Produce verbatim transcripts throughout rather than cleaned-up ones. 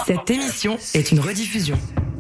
Cette émission est une rediffusion.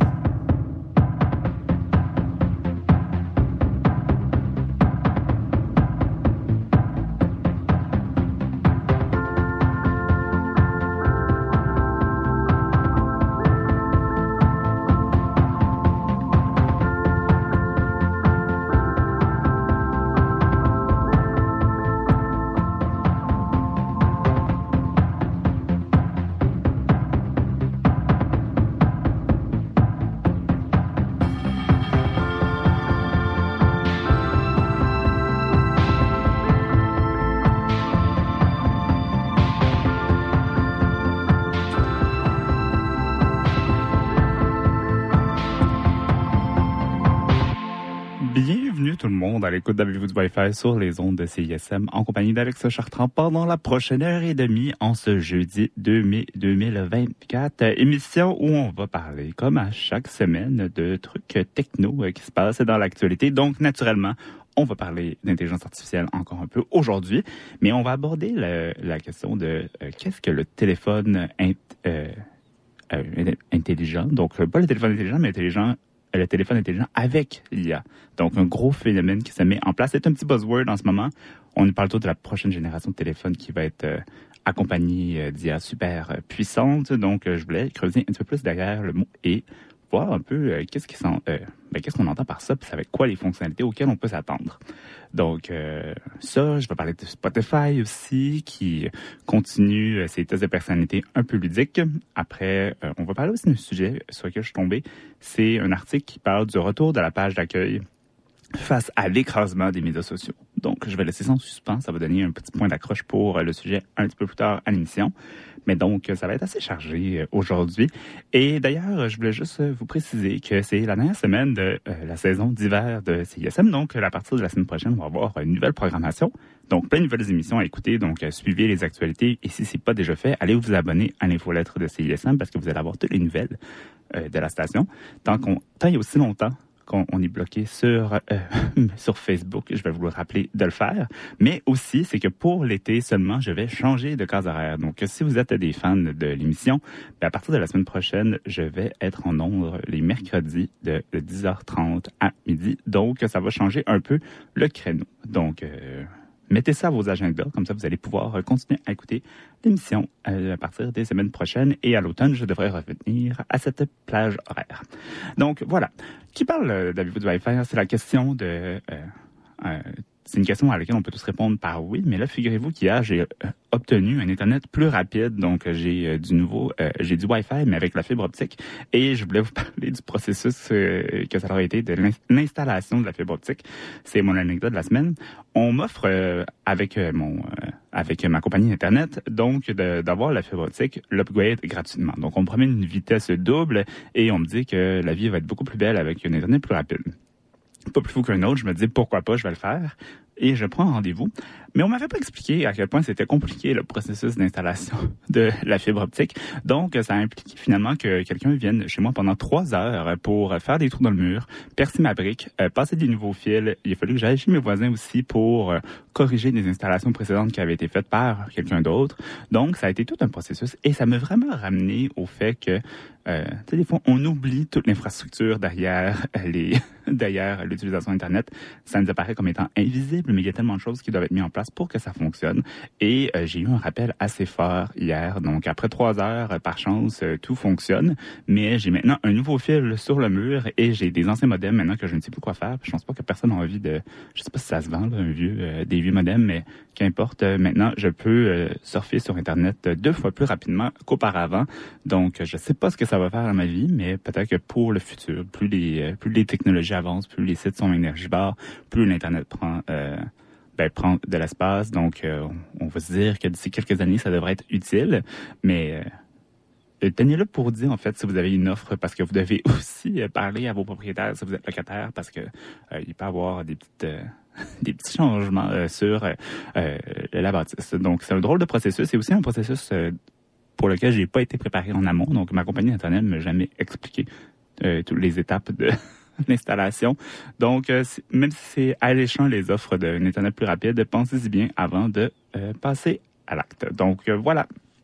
À l'écoute d'Avez-vous du Wi-Fi sur les ondes de C I S M en compagnie d'Alex Chartrand pendant la prochaine heure et demie en ce jeudi deux mai deux mille vingt-quatre. Émission où on va parler, comme à chaque semaine, de trucs techno qui se passent dans l'actualité. Donc, naturellement, on va parler d'intelligence artificielle encore un peu aujourd'hui, mais on va aborder le, la question de euh, qu'est-ce que le téléphone int, euh, euh, intelligent. Donc, pas le téléphone intelligent, mais intelligent le téléphone intelligent avec l'I A. Donc, un gros phénomène qui se met en place. C'est un petit buzzword en ce moment. On nous parle tout de la prochaine génération de téléphones qui va être euh, accompagnée euh, d'I A super euh, puissante. Donc, euh, je voulais creuser un petit peu plus derrière le mot et voir un peu euh, qu'est-ce qui s'en, euh, ben, qu'est-ce qu'on entend par ça, puis ça va être quoi les fonctionnalités auxquelles on peut s'attendre. Donc, euh, ça, je vais parler de Spotify aussi, qui continue euh, ses tests de personnalité un peu ludiques. Après, euh, on va parler aussi d'un sujet sur lequel je suis tombé. C'est un article qui parle du retour de la page d'accueil face à l'écrasement des médias sociaux. Donc, je vais laisser ça en suspens. Ça va donner un petit point d'accroche pour le sujet un petit peu plus tard à l'émission. Mais donc, ça va être assez chargé aujourd'hui. Et d'ailleurs, je voulais juste vous préciser que c'est la dernière semaine de euh, la saison d'hiver de C I S M. Donc, à partir de la semaine prochaine, on va avoir une nouvelle programmation. Donc, plein de nouvelles émissions à écouter. Donc, euh, suivez les actualités. Et si c'est pas déjà fait, allez vous abonner à l'infolettre de C I S M parce que vous allez avoir toutes les nouvelles euh, de la station. Tant qu'on, tant il y a aussi longtemps qu'on on est bloqué sur euh, sur Facebook, je vais vous le rappeler de le faire. Mais aussi, c'est que pour l'été seulement, je vais changer de case horaire. Donc, si vous êtes des fans de l'émission, ben à partir de la semaine prochaine, je vais être en nombre les mercredis de, de dix heures trente à midi. Donc, ça va changer un peu le créneau. Donc, euh, mettez ça à vos agendas, comme ça vous allez pouvoir continuer à écouter l'émission à partir des semaines prochaines. Et à l'automne, je devrais revenir à cette plage horaire. Donc voilà. Qui parle d'Avez-vous du Wi-Fi? C'est la question de... Euh, euh, c'est une question à laquelle on peut tous répondre par oui, mais là, figurez-vous qu'hier, j'ai euh, obtenu un Internet plus rapide. Donc, j'ai euh, du nouveau, euh, j'ai du Wi-Fi, mais avec la fibre optique. Et je voulais vous parler du processus euh, que ça aurait été de l'installation de la fibre optique. C'est mon anecdote de la semaine. On m'offre, euh, avec euh, mon... Euh, avec ma compagnie Internet, donc de, d'avoir la fibre optique, l'upgrade gratuitement. Donc, on me promet une vitesse double et on me dit que la vie va être beaucoup plus belle avec un Internet plus rapide. Pas plus fou qu'un autre, je me dis pourquoi pas, je vais le faire. Et je prends un rendez-vous. Mais on m'avait pas expliqué à quel point c'était compliqué le processus d'installation de la fibre optique. Donc, ça a impliqué finalement que quelqu'un vienne chez moi pendant trois heures pour faire des trous dans le mur, percer ma brique, euh, passer des nouveaux fils. Il a fallu que j'aille chez mes voisins aussi pour euh, corriger des installations précédentes qui avaient été faites par quelqu'un d'autre. Donc, ça a été tout un processus et ça m'a vraiment ramené au fait que, euh, tu sais, des fois, on oublie toute l'infrastructure derrière les derrière l'utilisation d'Internet. Ça nous apparaît comme étant invisible, mais il y a tellement de choses qui doivent être mises en place pour que ça fonctionne. Et euh, j'ai eu un rappel assez fort hier. Donc, après trois heures, euh, par chance, euh, tout fonctionne. Mais j'ai maintenant un nouveau fil sur le mur et j'ai des anciens modems maintenant que je ne sais plus quoi faire. Puis je pense pas que personne n'a envie de... Je sais pas si ça se vend, là, un vieux, euh, des vieux modems, mais qu'importe. Euh, maintenant, je peux euh, surfer sur Internet euh, deux fois plus rapidement qu'auparavant. Donc, je sais pas ce que ça va faire dans ma vie, mais peut-être que pour le futur, plus les, euh, plus les technologies avancent, plus les sites sont énergivores, plus l'Internet prend... Euh, Ben, prendre de l'espace. Donc, euh, on va se dire que d'ici quelques années, ça devrait être utile. Mais euh, tenez-le pour dire, en fait, si vous avez une offre, parce que vous devez aussi parler à vos propriétaires si vous êtes locataire, parce que euh, il peut y avoir des petites... Euh, des petits changements euh, sur euh, la bâtisse. Donc, c'est un drôle de processus. C'est aussi un processus euh, pour lequel j'ai pas été préparé en amont. Donc, ma compagnie Internet ne m'a jamais expliqué euh, toutes les étapes de... l'installation. Donc, euh, même si c'est alléchant les offres d'un Internet plus rapide, pensez-y bien avant de euh, passer à l'acte. Donc, euh, voilà.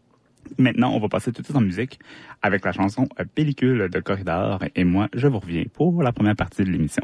Maintenant, on va passer tout de suite en musique avec la chanson Pellicule de Corridor. Et moi, je vous reviens pour la première partie de l'émission.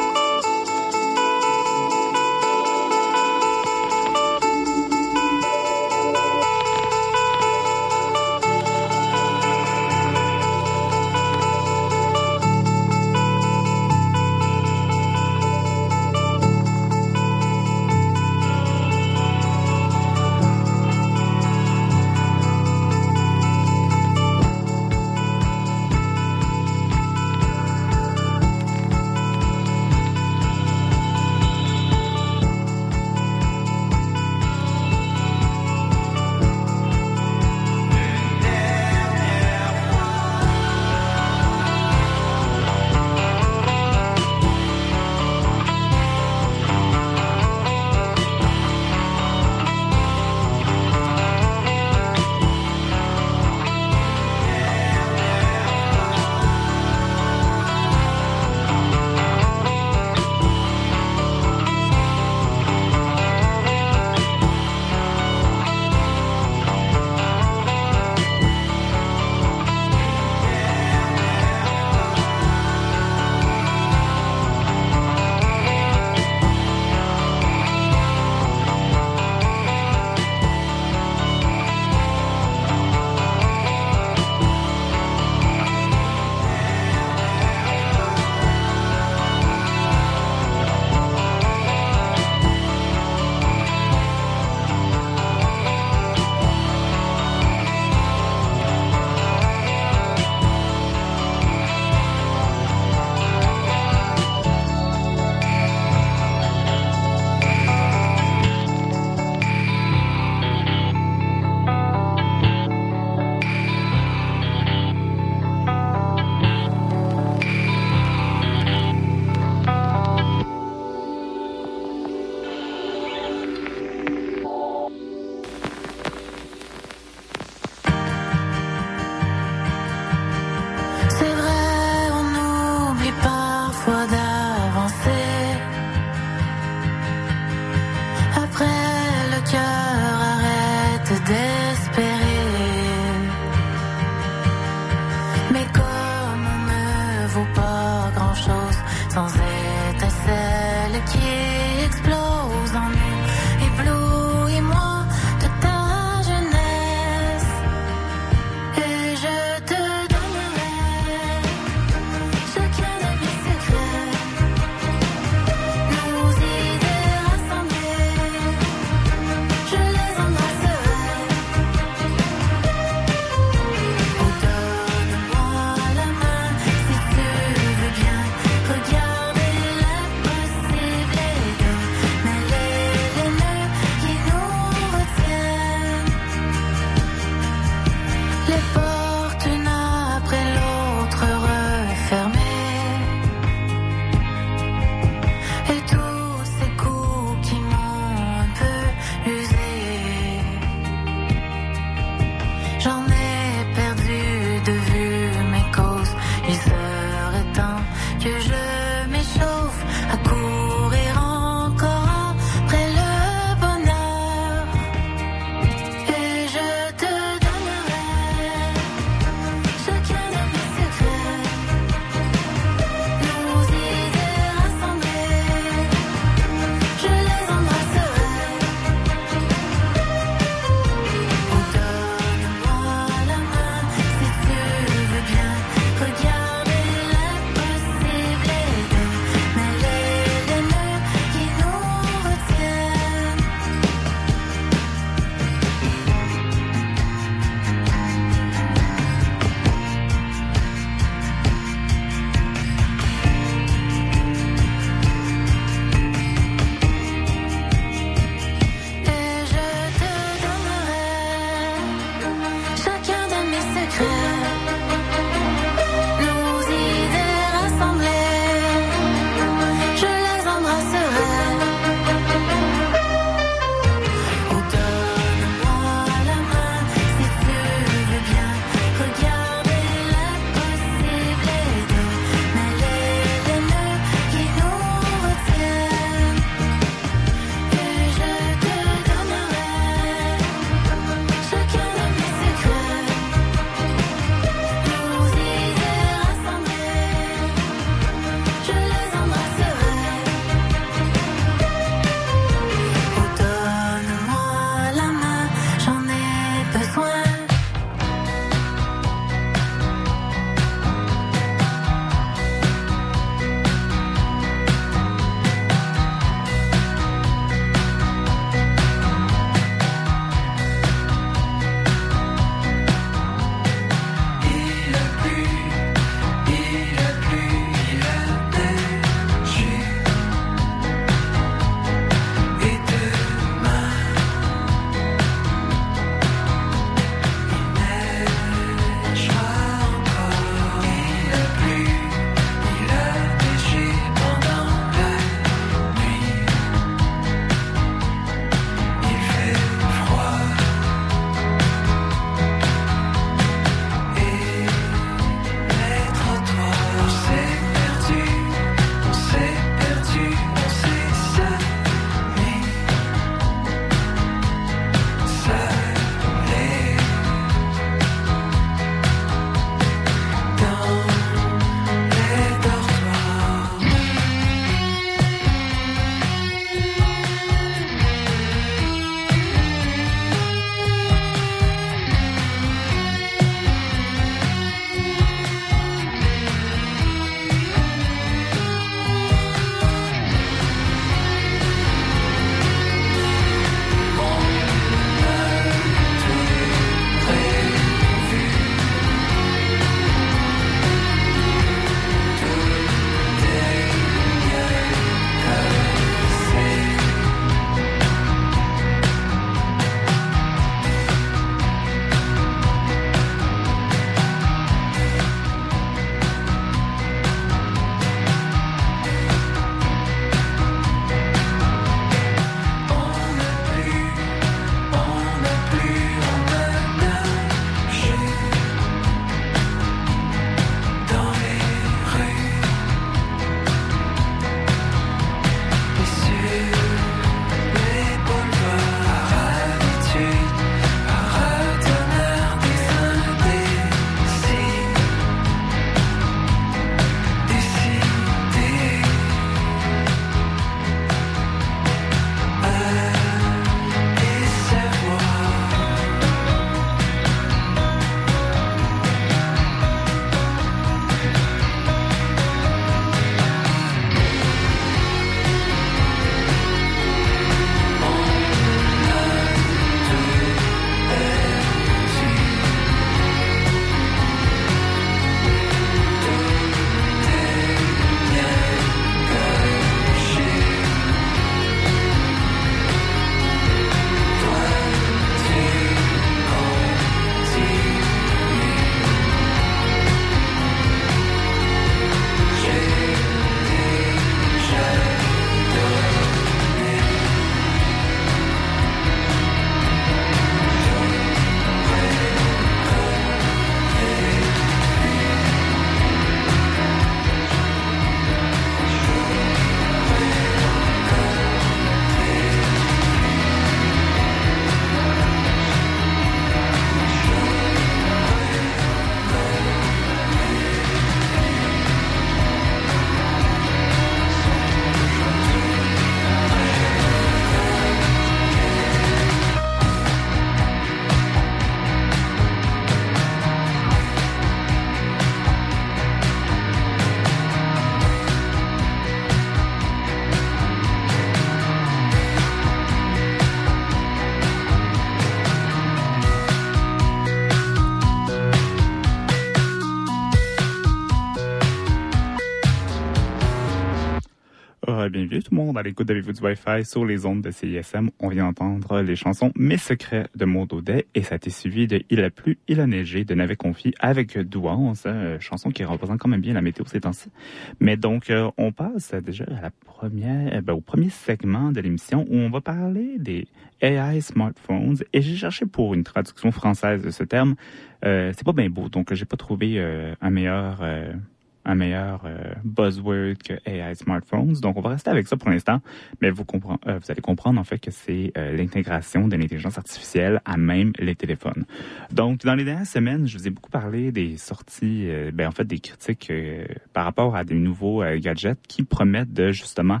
bienvenue tout le monde à l'écoute d'Avez-vous du Wi-Fi sur les ondes de C I S M. On vient d'entendre les chansons Mes secrets de Maud Audet et ça a été suivi de Il a plu, il a neigé de Navet Confi avec Douance, euh, chanson qui représente quand même bien la météo ces temps-ci. Mais donc, euh, on passe déjà à la première, ben, au premier segment de l'émission où on va parler des A I smartphones et j'ai cherché pour une traduction française de ce terme. Euh, c'est pas bien beau, donc j'ai pas trouvé euh, un meilleur... Euh, un meilleur euh, buzzword que A I smartphones. Donc, on va rester avec ça pour l'instant, mais vous, compre- euh, vous allez comprendre en fait que c'est euh, l'intégration de l'intelligence artificielle à même les téléphones. Donc, dans les dernières semaines, je vous ai beaucoup parlé des sorties, euh, ben en fait des critiques euh, par rapport à des nouveaux euh, gadgets qui promettent de justement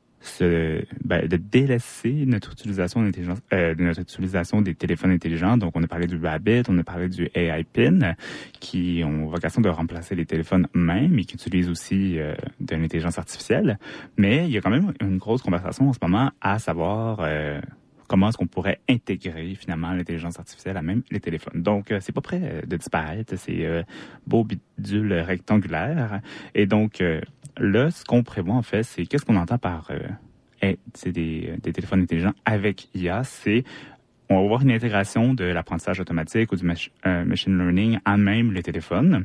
Se, ben, de délaisser notre utilisation d'intelligence, euh, de notre utilisation des téléphones intelligents. Donc, on a parlé du Rabbit, on a parlé du A I Pin, qui ont vocation de remplacer les téléphones eux-mêmes et qui utilisent aussi euh, de l'intelligence artificielle. Mais il y a quand même une grosse conversation en ce moment à savoir euh, comment est-ce qu'on pourrait intégrer finalement l'intelligence artificielle à même les téléphones. Donc, euh, c'est pas prêt de disparaître, c'est euh, beau bidule rectangulaire. Et donc, euh, là, ce qu'on prévoit, en fait, c'est qu'est-ce qu'on entend par euh, c'est des, des téléphones intelligents avec I A, c'est on va avoir une intégration de l'apprentissage automatique ou du mach- euh, machine learning à même les téléphones.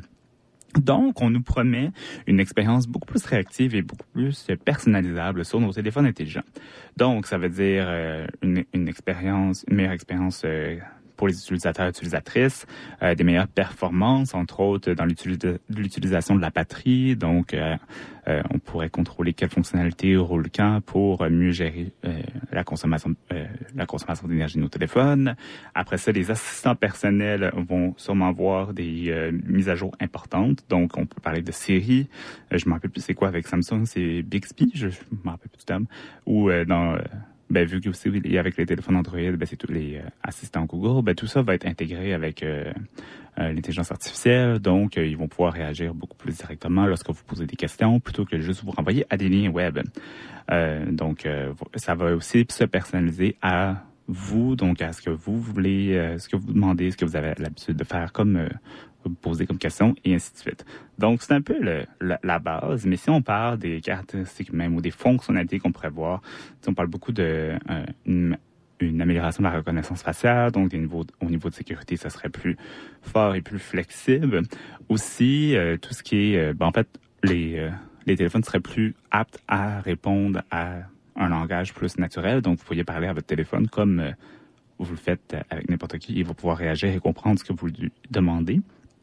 Donc, on nous promet une expérience beaucoup plus réactive et beaucoup plus personnalisable sur nos téléphones intelligents. Donc, ça veut dire euh, une, une expérience, une meilleure expérience euh, pour les utilisateurs et utilisatrices, euh, des meilleures performances, entre autres dans l'utilisa- l'utilisation de la batterie. Donc, euh, euh, on pourrait contrôler quelle fonctionnalité roule quand pour euh, mieux gérer euh, la consommation euh, la consommation d'énergie de nos téléphones. Après ça, les assistants personnels vont sûrement avoir des euh, mises à jour importantes. Donc, on peut parler de Siri. Euh, je ne me rappelle plus c'est quoi avec Samsung, c'est Bixby, je ne me rappelle plus du terme. Ou euh, dans... Euh, Ben, vu que aussi avec les téléphones Android, ben, c'est tous les euh, assistants Google, ben, tout ça va être intégré avec euh, euh, l'intelligence artificielle. Donc, euh, ils vont pouvoir réagir beaucoup plus directement lorsque vous posez des questions plutôt que juste vous renvoyer à des liens web. Euh, donc, euh, ça va aussi se personnaliser à vous, donc à ce que vous voulez, euh, ce que vous demandez, ce que vous avez l'habitude de faire comme euh, vous poser comme question et ainsi de suite. Donc, c'est un peu le, la, la base, mais si on parle des caractéristiques même ou des fonctionnalités qu'on pourrait voir, on parle beaucoup de euh, une, une amélioration de la reconnaissance faciale, donc des niveaux, au niveau de sécurité, ça serait plus fort et plus flexible. Aussi, euh, tout ce qui est, euh, ben, en fait, les, euh, les téléphones seraient plus aptes à répondre à un langage plus naturel, donc vous pourriez parler à votre téléphone comme euh, vous le faites avec n'importe qui, il va pouvoir réagir et comprendre ce que vous lui demandez.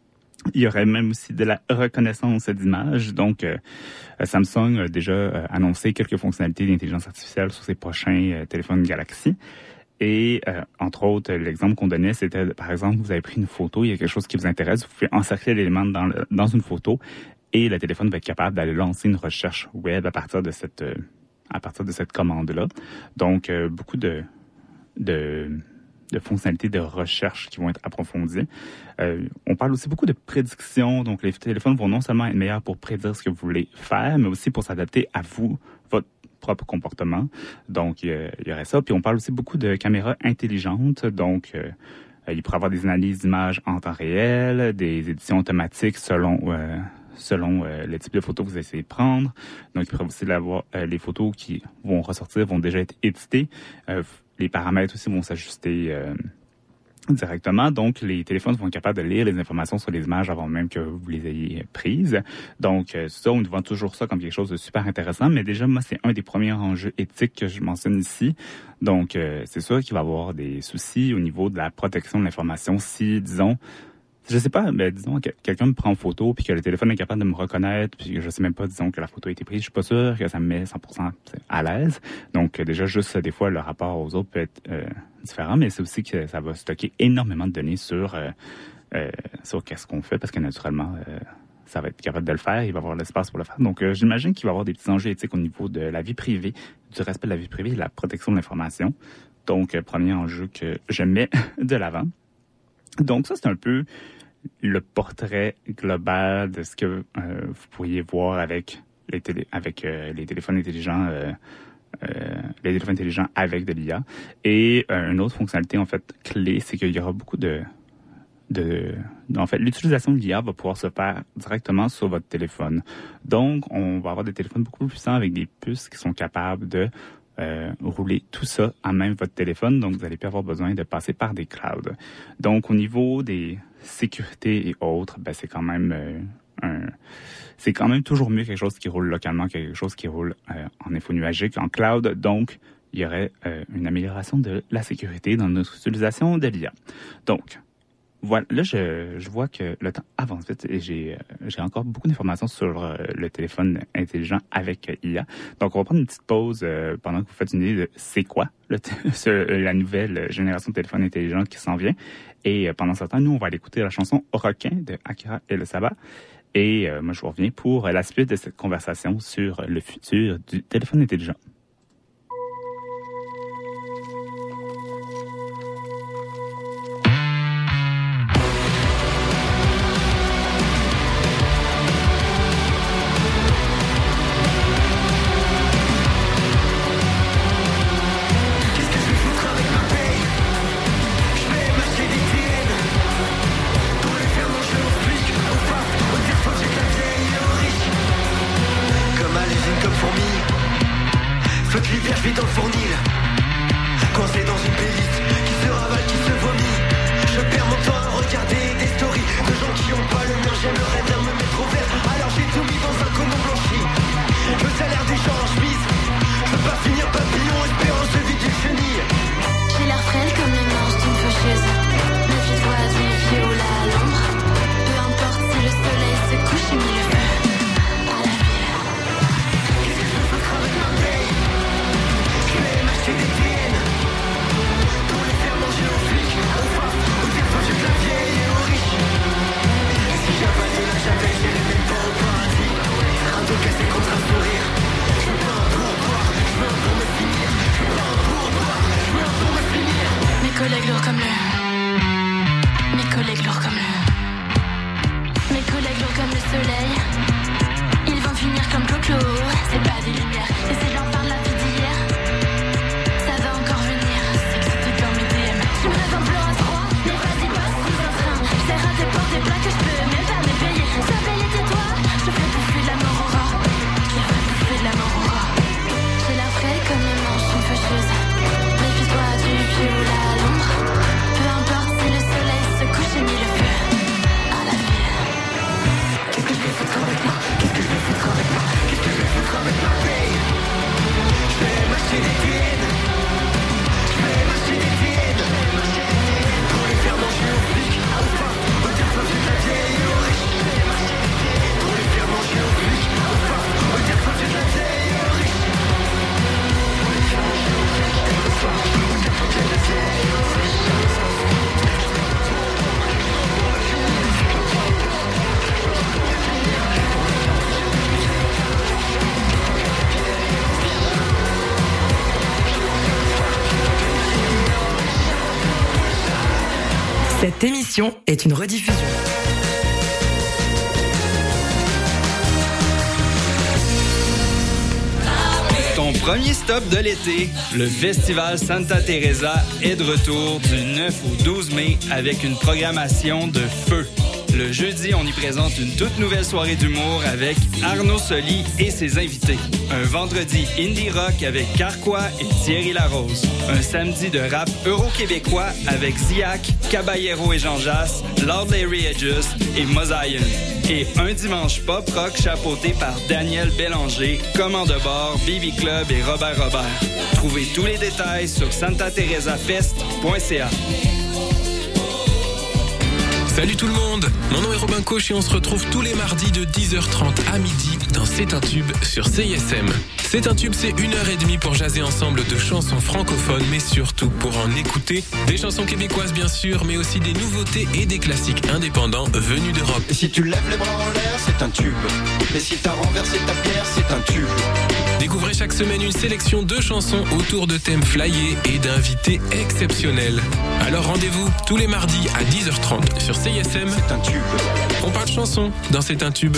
Il y aurait même aussi de la reconnaissance d'image. Donc, euh, Samsung a déjà euh, annoncé quelques fonctionnalités d'intelligence artificielle sur ses prochains euh, téléphones Galaxy. Et, euh, entre autres, l'exemple qu'on donnait, c'était, par exemple, vous avez pris une photo, il y a quelque chose qui vous intéresse, vous pouvez encercler l'élément dans, le, dans une photo et le téléphone va être capable d'aller lancer une recherche web à partir de cette, euh, à partir de cette commande-là. Donc, euh, beaucoup de... de de fonctionnalités de recherche qui vont être approfondies. Euh, on parle aussi beaucoup de prédiction. Donc, les téléphones vont non seulement être meilleurs pour prédire ce que vous voulez faire, mais aussi pour s'adapter à vous, votre propre comportement. Donc, il y, y aurait ça. Puis, on parle aussi beaucoup de caméras intelligentes. Donc, euh, il pourrait y avoir des analyses d'images en temps réel, des éditions automatiques selon... Euh, selon euh, le type de photo que vous essayez de prendre. Donc, il pourrait aussi avoir euh, les photos qui vont ressortir, vont déjà être éditées. Euh, les paramètres aussi vont s'ajuster euh, directement. Donc, les téléphones vont être capables de lire les informations sur les images avant même que vous les ayez prises. Donc, euh, ça, on nous vend toujours ça comme quelque chose de super intéressant. Mais déjà, moi, c'est un des premiers enjeux éthiques que je mentionne ici. Donc, euh, c'est sûr qu'il va y avoir des soucis au niveau de la protection de l'information si, disons, je sais pas, mais disons que quelqu'un me prend en photo puis que le téléphone est capable de me reconnaître puis que je sais même pas, disons, que la photo a été prise. Je suis pas sûr que ça me met cent pour cent à l'aise. Donc, déjà, juste des fois, le rapport aux autres peut être euh, différent, mais c'est aussi que ça va stocker énormément de données sur, euh, euh, sur qu'est-ce qu'on fait parce que naturellement, euh, ça va être capable de le faire. Il va y avoir l'espace pour le faire. Donc, euh, j'imagine qu'il va y avoir des petits enjeux éthiques au niveau de la vie privée, du respect de la vie privée et de la protection de l'information. Donc, euh, premier enjeu que je mets de l'avant. Donc, ça, c'est un peu le portrait global de ce que euh, vous pourriez voir avec les, télé, avec, euh, les téléphones intelligents, euh, euh, les téléphones intelligents avec de l'I A. Et euh, une autre fonctionnalité, en fait, clé, c'est qu'il y aura beaucoup de, de, en fait, l'utilisation de l'I A va pouvoir se faire directement sur votre téléphone. Donc, on va avoir des téléphones beaucoup plus puissants avec des puces qui sont capables de euh, rouler tout ça à même votre téléphone. Donc, vous n'allez plus avoir besoin de passer par des clouds. Donc, au niveau des sécurités et autres, ben, c'est quand même euh, un, c'est quand même toujours mieux quelque chose qui roule localement que quelque chose qui roule euh, en info nuagique, en cloud. Donc, il y aurait euh, une amélioration de la sécurité dans notre utilisation de l'I A. Donc, voilà, là, je, je vois que le temps avance vite et j'ai, euh, j'ai encore beaucoup d'informations sur euh, le téléphone intelligent avec euh, I A. Donc, on va prendre une petite pause euh, pendant que vous faites une idée de c'est quoi le t- ce, la nouvelle génération de téléphone intelligent qui s'en vient. Et euh, pendant ce temps, nous, on va aller écouter la chanson Requin de Akira et le Sabbat. Et euh, moi, je vous reviens pour la suite de cette conversation sur le futur du téléphone intelligent. Cette émission est une rediffusion. Ton premier stop de l'été, le Festival Santa Teresa est de retour du neuf au douze mai avec une programmation de feu. Le jeudi, on y présente une toute nouvelle soirée d'humour avec Arnaud Soli et ses invités. Un vendredi indie rock avec Carquois et Thierry Larose. Un samedi de rap euro-québécois avec Ziak, Caballero et Jean Jass, Lord Larry Edges et Mosaïen. Et un dimanche pop-rock chapeauté par Daniel Bélanger, Commande de bord, B B Club et Robert Robert. Trouvez tous les détails sur santa teresa fest point c a. Salut tout le monde, mon nom est Robin Coche et on se retrouve tous les mardis de dix heures trente à midi dans C'est un tube sur C I S M. C'est un tube, c'est une heure et demie pour jaser ensemble de chansons francophones, mais surtout pour en écouter. Des chansons québécoises bien sûr, mais aussi des nouveautés et des classiques indépendants venus d'Europe. Et si tu lèves les bras en l'air, c'est un tube. Et si t'as renversé ta pierre, c'est un tube. Découvrez chaque semaine une sélection de chansons autour de thèmes flyés et d'invités exceptionnels. Alors rendez-vous tous les mardis à dix heures trente sur C I S M. C'est un tube. On parle chanson dans C'est un tube.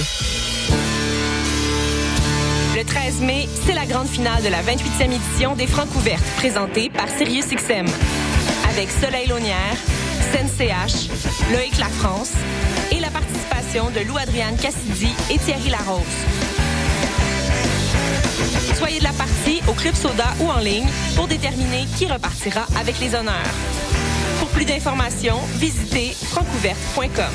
Le treize mai, c'est la grande finale de la vingt-huitième édition des Francouvertes, présentée par Sirius X M. Avec Soleil Launière, Sen C H, Loïc Lafrance et la participation de Lou-Adrienne Cassidy et Thierry Larose. Soyez de la partie au Club Soda ou en ligne pour déterminer qui repartira avec les honneurs. Pour plus d'informations, visitez francouverte point com.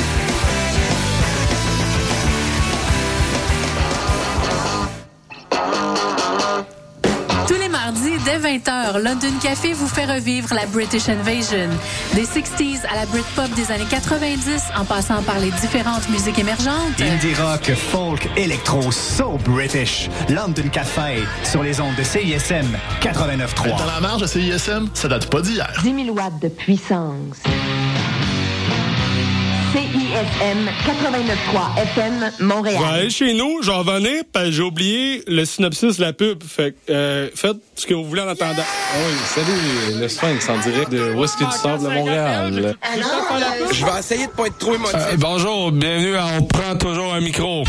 Tous les mardis, dès vingt heures, London Café vous fait revivre la British Invasion. Des sixties à la Britpop des années quatre-vingt-dix, en passant par les différentes musiques émergentes. Indie rock, folk, électro, so British. London Café, sur les ondes de C I S M quatre-vingt-neuf trois. Dans la marge de C I S M, ça date pas d'hier. dix mille watts de puissance. C I S M quatre-vingt-neuf trois F M, Montréal. Je vais aller chez nous, j'en venais, parce j'ai oublié le synopsis de la pub. Fait euh, faites ce que vous voulez en attendant. Oui, salut, le Sphinx en direct de Whisky du Sable de Montréal. Je vais essayer de pas être trop émotif. Euh, bonjour, bienvenue à On prend toujours un micro.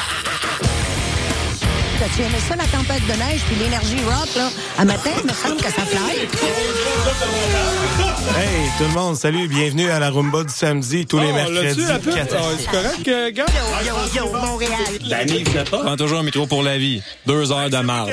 Tu aimais ça, la tempête de neige puis l'énergie rock, là? À matin, il me semble que ça fly. Hey, tout le monde, salut, bienvenue à la Rumba du samedi, tous oh, les mercredis. La pub? Oh, c'est correct, euh, gars? Yo, yo, yo, Montréal. Danny, vous pas? Prends toujours un métro pour la vie. Deux heures de marde.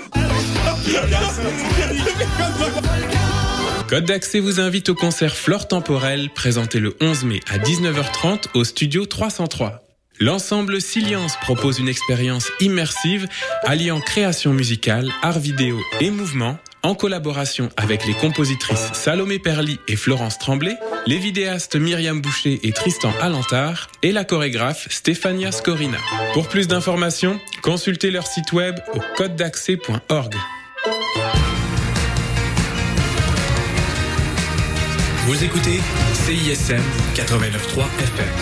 Code d'accès vous invite au concert Flore Temporelle, présenté le onze mai à dix-neuf heures trente au studio trois cent trois. L'ensemble Silience propose une expérience immersive alliant création musicale, art vidéo et mouvement, en collaboration avec les compositrices Salomé Perly et Florence Tremblay, les vidéastes Myriam Boucher et Tristan Alantard et la chorégraphe Stéphania Scorina. Pour plus d'informations, consultez leur site web au code d'accès point org. Vous écoutez C I S M quatre-vingt-neuf trois F M.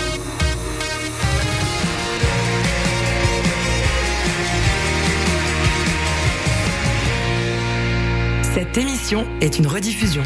Cette émission est une rediffusion.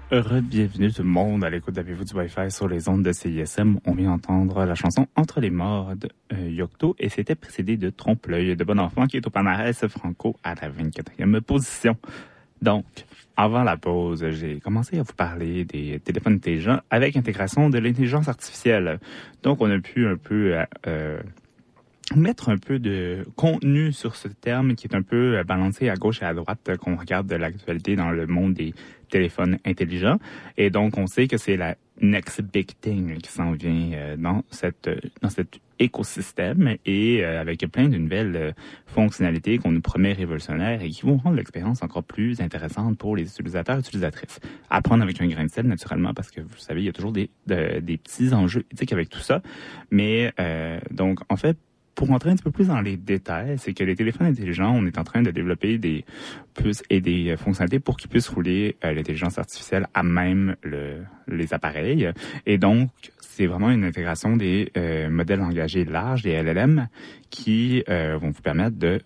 Bienvenue tout le monde à l'écoute d'Avez-vous du Wi-Fi sur les ondes de C I S M. On vient d'entendre la chanson Entre les morts de euh, Yocto et c'était précédé de Trompe-l'œil de Bon Enfant qui est au palmarès franco à la vingt-quatrième position. Donc, avant la pause, j'ai commencé à vous parler des téléphones intelligents avec intégration de l'intelligence artificielle. Donc, on a pu un peu euh, mettre un peu de contenu sur ce terme qui est un peu balancé à gauche et à droite qu'on regarde de l'actualité dans le monde des téléphones intelligents. Et donc, on sait que c'est la next big thing qui s'en vient euh, dans cette dans cet écosystème et euh, avec plein de nouvelles euh, fonctionnalités qu'on nous promet révolutionnaires et qui vont rendre l'expérience encore plus intéressante pour les utilisateurs et utilisatrices. À prendre avec un grain de sel, naturellement, parce que vous savez, il y a toujours des, de, des petits enjeux éthiques avec tout ça. Mais euh, donc, en fait, pour rentrer un petit peu plus dans les détails, c'est que les téléphones intelligents, on est en train de développer des puces et des fonctionnalités pour qu'ils puissent rouler euh, l'intelligence artificielle à même le, les appareils. Et donc, c'est vraiment une intégration des euh, modèles engagés larges, des L L M, qui euh, vont vous permettre de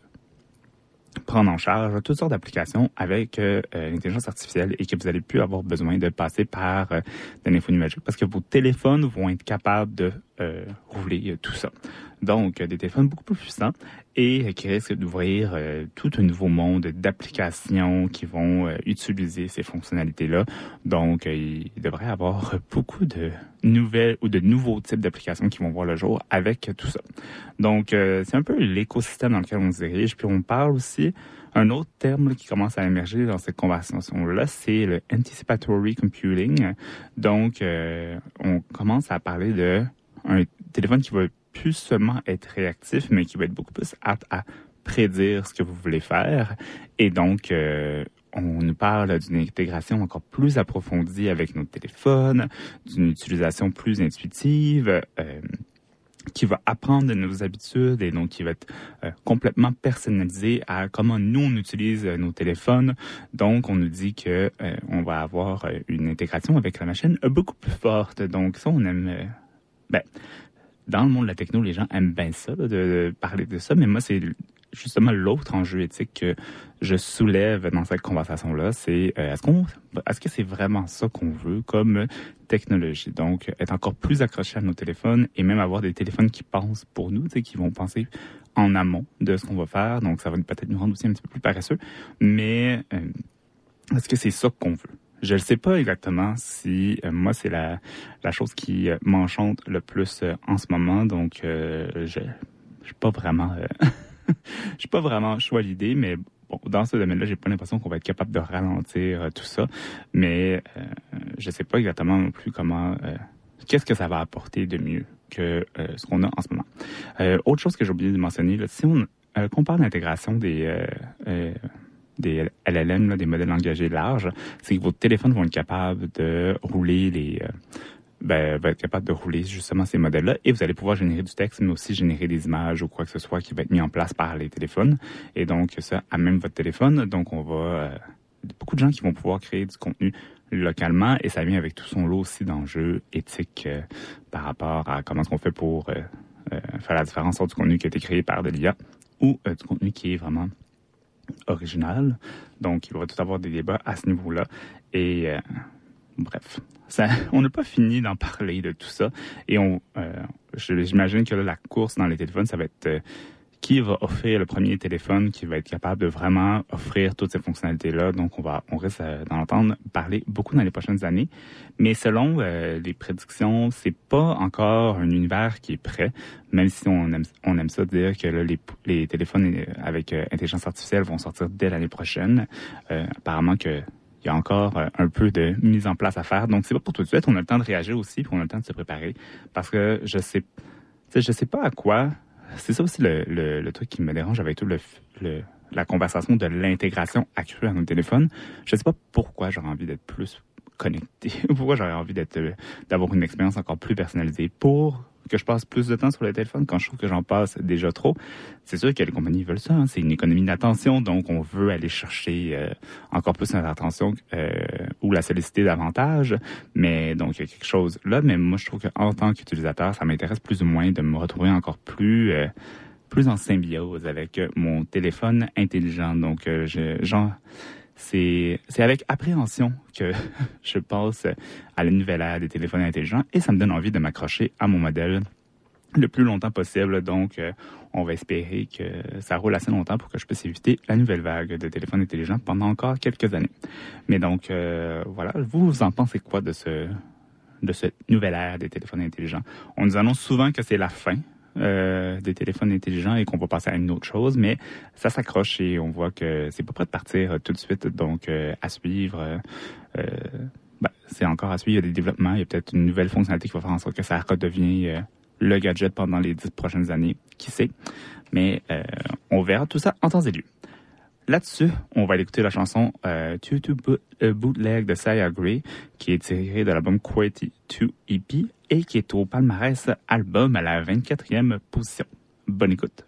prendre en charge toutes sortes d'applications avec euh, l'intelligence artificielle et que vous n'allez plus avoir besoin de passer par euh, de l'info numérique parce que vos téléphones vont être capables de euh, rouler euh, tout ça. Donc, euh, des téléphones beaucoup plus puissants et euh, qui risquent d'ouvrir euh, tout un nouveau monde d'applications qui vont euh, utiliser ces fonctionnalités-là. Donc, euh, il devrait y avoir beaucoup de nouvelles ou de nouveaux types d'applications qui vont voir le jour avec tout ça. Donc, euh, c'est un peu l'écosystème dans lequel on se dirige. Puis, on parle aussi, un autre terme là, qui commence à émerger dans cette conversation-là, c'est le anticipatory computing. Donc, euh, on commence à parler de un téléphone qui va plus seulement être réactif, mais qui va être beaucoup plus apte à prédire ce que vous voulez faire. Et donc, euh, on nous parle d'une intégration encore plus approfondie avec nos téléphones, d'une utilisation plus intuitive, euh, qui va apprendre de nos habitudes et donc qui va être euh, complètement personnalisé à comment nous on utilise euh, nos téléphones. Donc on nous dit que euh, on va avoir euh, une intégration avec la machine euh, beaucoup plus forte. Donc ça on aime. Euh, ben dans le monde de la techno, les gens aiment bien ça là, de, de parler de ça, mais moi c'est justement l'autre enjeu éthique que je soulève dans cette conversation-là, c'est euh, est-ce qu'on, est-ce que c'est vraiment ça qu'on veut comme technologie? Donc, être encore plus accroché à nos téléphones et même avoir des téléphones qui pensent pour nous, tu sais, qui vont penser en amont de ce qu'on va faire. Donc, ça va peut-être nous rendre aussi un petit peu plus paresseux. Mais euh, est-ce que c'est ça qu'on veut? Je ne sais pas exactement si euh, moi c'est la la chose qui euh, m'enchante le plus euh, en ce moment. Donc, euh, je je suis pas vraiment euh, je suis pas vraiment chaud à l'idée, mais bon, dans ce domaine-là, j'ai pas l'impression qu'on va être capable de ralentir euh, tout ça. Mais euh, je sais pas exactement non plus comment, euh, qu'est-ce que ça va apporter de mieux que euh, ce qu'on a en ce moment. Euh, autre chose que j'ai oublié de mentionner, là, si on euh, compare l'intégration des euh, euh, des L L M, là, des modèles engagés larges, c'est que vos téléphones vont être capables de rouler les euh, ben, va être capable de rouler justement ces modèles-là et vous allez pouvoir générer du texte, mais aussi générer des images ou quoi que ce soit qui va être mis en place par les téléphones. Et donc, ça à même votre téléphone. Donc, on va... Euh, beaucoup de gens qui vont pouvoir créer du contenu localement et ça vient avec tout son lot aussi d'enjeux éthiques euh, par rapport à comment est-ce qu'on fait pour euh, euh, faire la différence entre du contenu qui a été créé par de l'I A ou euh, du contenu qui est vraiment original. Donc, il va tout avoir des débats à ce niveau-là. Et... Euh, Bref, ça, on n'a pas fini d'en parler de tout ça. Et on, euh, j'imagine que là, la course dans les téléphones, ça va être euh, qui va offrir le premier téléphone qui va être capable de vraiment offrir toutes ces fonctionnalités-là. Donc, on va, on risque euh, d'en entendre parler beaucoup dans les prochaines années. Mais selon euh, les prédictions, c'est pas encore un univers qui est prêt. Même si on aime, on aime ça dire que là, les, les téléphones avec euh, intelligence artificielle vont sortir dès l'année prochaine. Euh, apparemment que il y a encore euh, un peu de mise en place à faire. Donc, c'est pas pour tout de suite. On a le temps de réagir aussi, puis on a le temps de se préparer. Parce que je sais, tu sais, je sais pas à quoi. C'est ça aussi le, le, le truc qui me dérange avec tout le, le la conversation de l'intégration accrue à nos téléphones. Je sais pas pourquoi j'aurais envie d'être plus connecté. Pourquoi j'aurais envie d'être d'avoir une expérience encore plus personnalisée pour que je passe plus de temps sur le téléphone quand je trouve que j'en passe déjà trop. C'est sûr que les compagnies veulent ça. Hein. C'est une économie d'attention, donc on veut aller chercher euh, encore plus notre attention euh, ou la solliciter davantage. Mais donc, il y a quelque chose là. Mais moi, je trouve qu'en tant qu'utilisateur, ça m'intéresse plus ou moins de me retrouver encore plus... Euh, plus en symbiose avec mon téléphone intelligent. Donc, euh, je, genre, c'est, c'est avec appréhension que je pense à la nouvelle ère des téléphones intelligents et ça me donne envie de m'accrocher à mon modèle le plus longtemps possible. Donc, euh, on va espérer que ça roule assez longtemps pour que je puisse éviter la nouvelle vague de téléphones intelligents pendant encore quelques années. Mais donc, euh, voilà, vous, vous en pensez quoi de ce, de cette nouvelle ère des téléphones intelligents? On nous annonce souvent que c'est la fin Euh, des téléphones intelligents et qu'on va passer à une autre chose, mais ça s'accroche et on voit que c'est pas prêt de partir euh, tout de suite. Donc, euh, à suivre, euh, ben, c'est encore à suivre. Il y a des développements, il y a peut-être une nouvelle fonctionnalité qui va faire en sorte que ça redevienne euh, le gadget pendant les dix prochaines années. Qui sait? Mais euh, on verra tout ça en temps et lieu. Là-dessus, on va aller écouter la chanson euh, two two Bootleg de Sia Gray, qui est tirée de l'album Quality two E P et qui est au palmarès album à la vingt-quatrième position. Bonne écoute.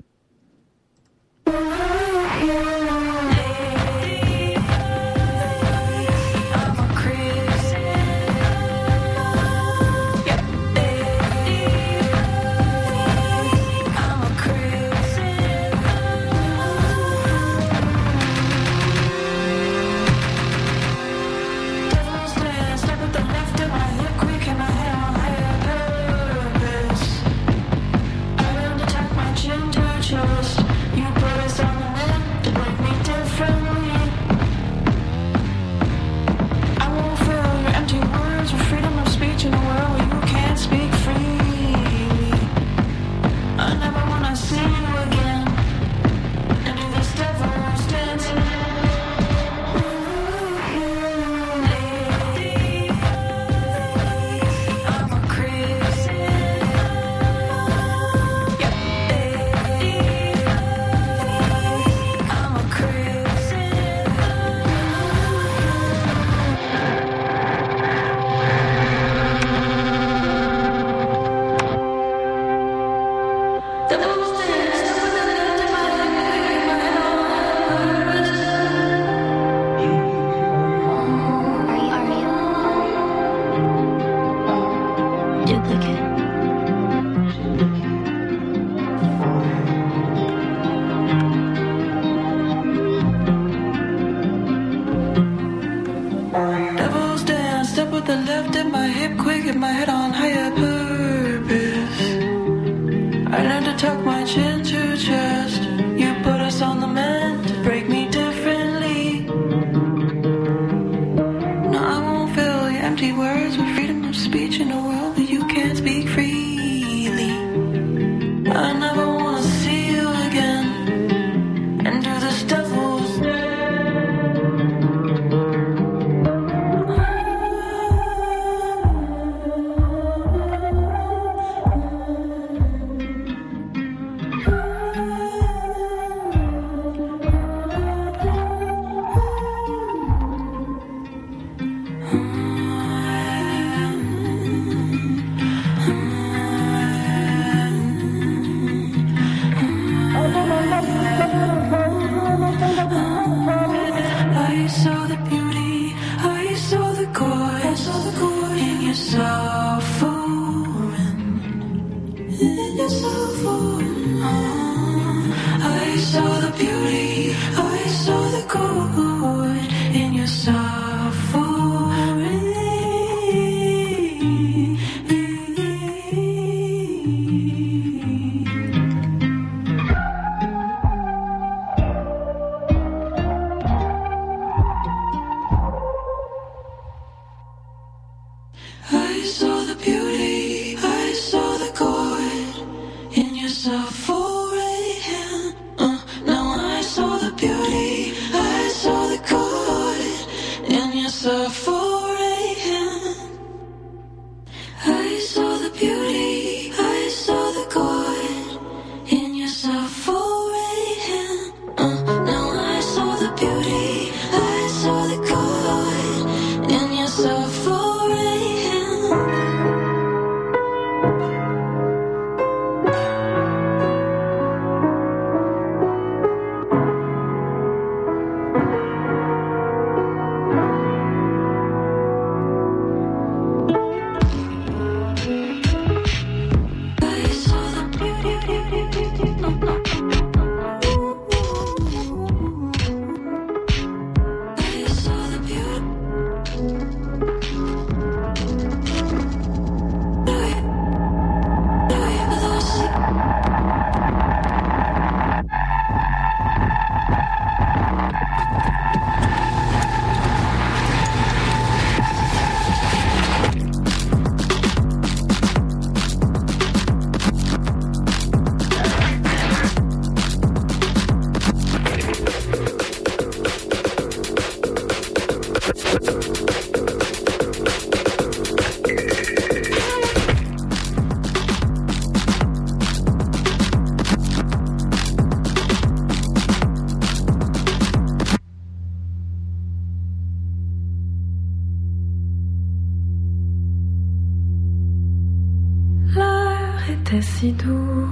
était si doux.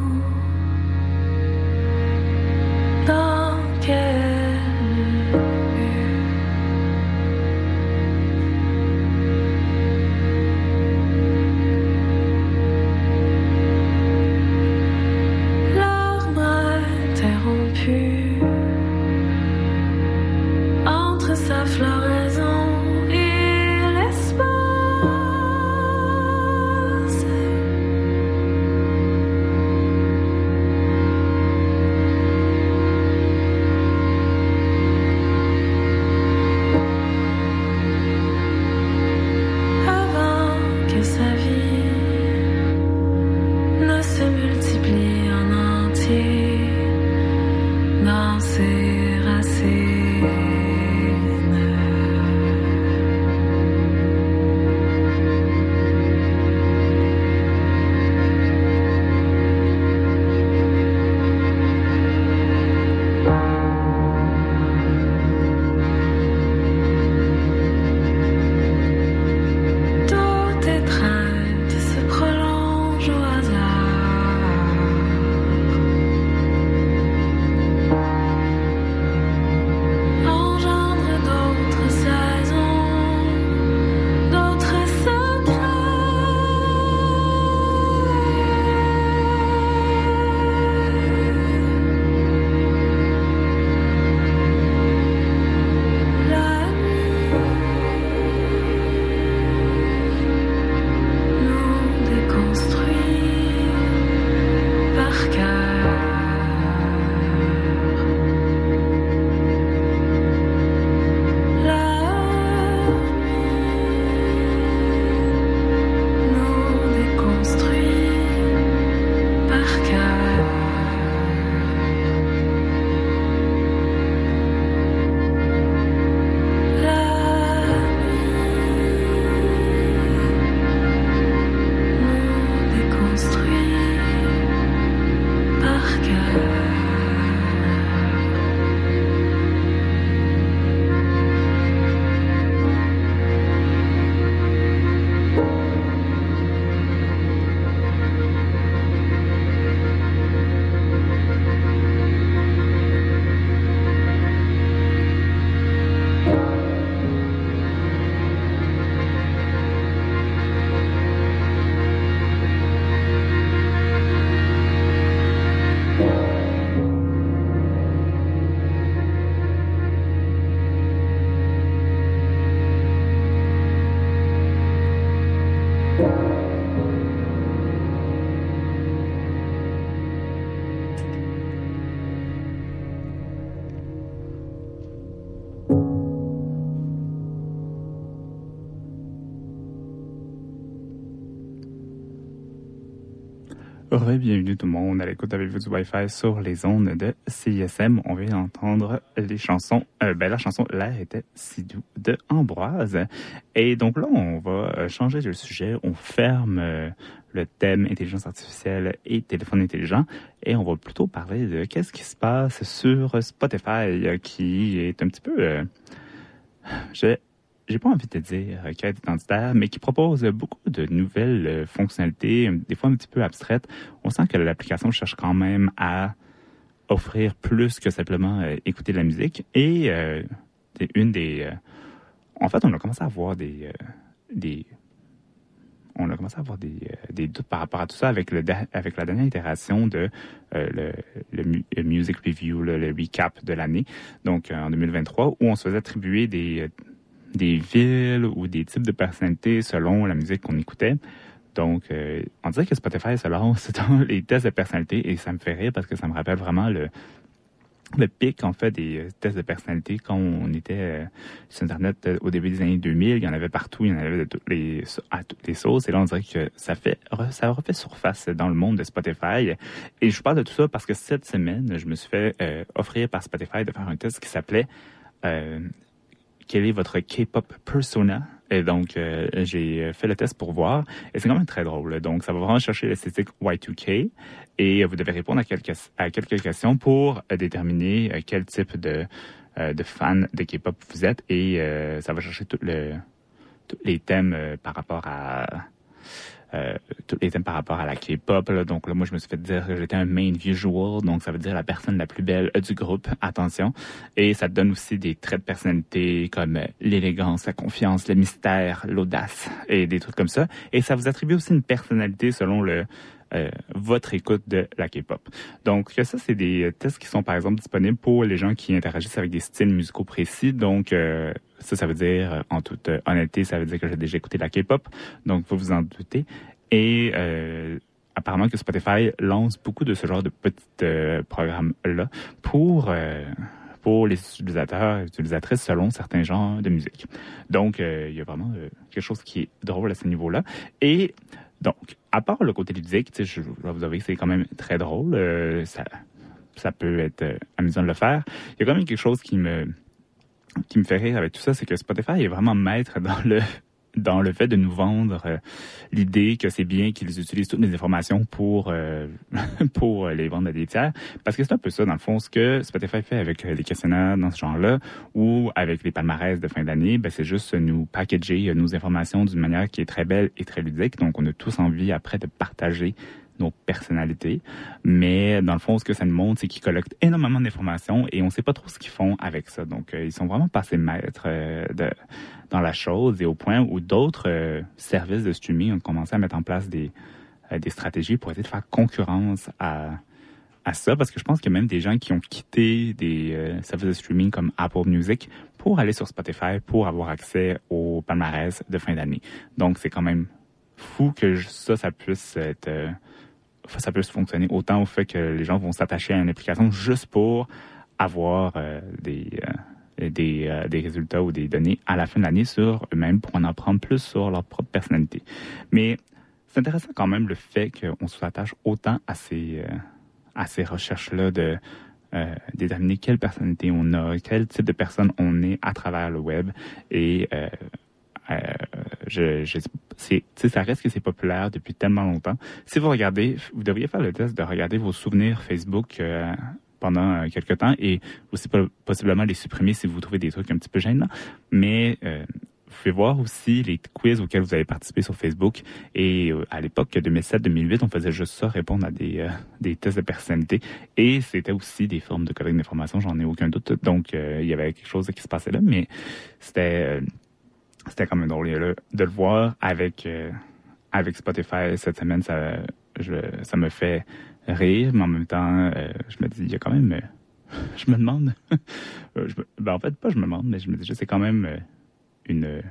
Dans quel but? L'arbre interrompu entre sa floraison et l'espace. Avant que sa vie ne se multiplie en entier dans ses racines. Toute étreinte se prolonge au hasard. Engendre d'autres saisons, d'autres secrets. La nous déconstruit par cœur. La nous déconstruit par cœur. La nous déconstruit par cœur. Bienvenue tout le monde à l'écoute avec vous du Wi-Fi sur les ondes de C I S M. On vient d'entendre les chansons, euh, ben la chanson L'air était si doux de Ambroise. Et donc là, on va changer de sujet. On ferme euh, le thème intelligence artificielle et téléphone intelligent et on va plutôt parler de qu'est-ce qui se passe sur Spotify euh, qui est un petit peu... Euh, je j'ai pas envie de dire euh, quête identitaire, mais qui propose beaucoup de nouvelles euh, fonctionnalités, des fois un petit peu abstraites. On sent que l'application cherche quand même à offrir plus que simplement euh, écouter de la musique. Et euh, c'est une des... Euh, en fait, on a commencé à avoir des... Euh, des on a commencé à avoir des, euh, des doutes par rapport à tout ça avec, le, avec la dernière itération de euh, le, le, le Music Review, le, le recap de l'année, donc euh, en deux mille vingt-trois, où on se faisait attribuer des... Euh, des villes ou des types de personnalités selon la musique qu'on écoutait. Donc, euh, on dirait que Spotify se lance dans les tests de personnalité et ça me fait rire parce que ça me rappelle vraiment le, le pic, en fait, des euh, tests de personnalité quand on était euh, sur Internet euh, au début des années deux mille. Il y en avait partout, il y en avait de toutes les, à toutes les sauces. Et là, on dirait que ça fait, ça refait surface dans le monde de Spotify. Et je parle de tout ça parce que cette semaine, je me suis fait euh, offrir par Spotify de faire un test qui s'appelait euh, quel est votre K-pop persona? Et donc, euh, j'ai fait le test pour voir. Et c'est quand même très drôle. Donc, ça va vraiment chercher l'esthétique Y deux K. Et vous devez répondre à quelques, à quelques questions pour euh, déterminer euh, quel type de, euh, de fan de K-pop vous êtes. Et euh, ça va chercher tout le, tous les thèmes euh, par rapport à... euh, tous les thèmes par rapport à la K-pop. Là. Donc là, moi, je me suis fait dire que j'étais un main visual, donc ça veut dire la personne la plus belle du groupe. Attention. Et ça te donne aussi des traits de personnalité comme l'élégance, la confiance, le mystère, l'audace et des trucs comme ça. Et ça vous attribue aussi une personnalité selon le euh, votre écoute de la K-pop. Donc ça, c'est des tests qui sont par exemple disponibles pour les gens qui interagissent avec des styles musicaux précis. Donc euh, ça, ça veut dire, en toute honnêteté, ça veut dire que j'ai déjà écouté la K-pop. Donc vous vous en doutez. Et euh, apparemment que Spotify lance beaucoup de ce genre de petits euh, programmes-là pour euh, pour les utilisateurs et utilisatrices selon certains genres de musique. Donc, euh, il y a vraiment euh, quelque chose qui est drôle à ce niveau-là. Et donc, à part le côté ludique, je, je dois vous avouer que c'est quand même très drôle. Euh, ça, ça peut être euh, amusant de le faire. Il y a quand même quelque chose qui me qui me fait rire avec tout ça, c'est que Spotify est vraiment maître dans le dans le fait de nous vendre euh, l'idée que c'est bien qu'ils utilisent toutes les informations pour euh, pour les vendre à des tiers. Parce que c'est un peu ça, dans le fond, ce que Spotify fait avec les questionnaires dans ce genre-là ou avec les palmarès de fin d'année, ben c'est juste nous packager nos informations d'une manière qui est très belle et très ludique. Donc, on a tous envie après de partager nos personnalités. Mais dans le fond, ce que ça nous montre, c'est qu'ils collectent énormément d'informations et on ne sait pas trop ce qu'ils font avec ça. Donc, euh, ils sont vraiment passés maîtres euh, de, dans la chose et au point où d'autres euh, services de streaming ont commencé à mettre en place des, euh, des stratégies pour essayer de faire concurrence à, à ça. Parce que je pense qu'il y a même des gens qui ont quitté des euh, services de streaming comme Apple Music pour aller sur Spotify pour avoir accès au palmarès de fin d'année. Donc, c'est quand même fou que ça, ça puisse être... Euh, ça peut fonctionner autant au fait que les gens vont s'attacher à une application juste pour avoir euh, des, euh, des, euh, des résultats ou des données à la fin de l'année sur eux-mêmes pour en apprendre plus sur leur propre personnalité. Mais c'est intéressant quand même le fait qu'on s'attache autant à ces, euh, à ces recherches-là de euh, déterminer quelle personnalité on a, quel type de personne on est à travers le web et euh, Euh, je, je, c'est, ça reste que c'est populaire depuis tellement longtemps. Si vous regardez, vous devriez faire le test de regarder vos souvenirs Facebook euh, pendant euh, quelques temps et aussi possiblement les supprimer si vous trouvez des trucs un petit peu gênants. Mais euh, vous pouvez voir aussi les quiz auxquels vous avez participé sur Facebook. Et euh, à l'époque, deux mille sept deux mille huit, on faisait juste ça, répondre à des, euh, des tests de personnalité. Et c'était aussi des formes de collecte d'informations, j'en ai aucun doute. Donc, euh, il y avait quelque chose qui se passait là, mais c'était... Euh, C'était quand même drôle là, de le voir avec euh, avec Spotify cette semaine. Ça, je, ça me fait rire, mais en même temps, euh, je me dis, il y a quand même... Euh, je me demande... je, ben en fait, pas je me demande, mais je me dis, c'est quand même euh, une...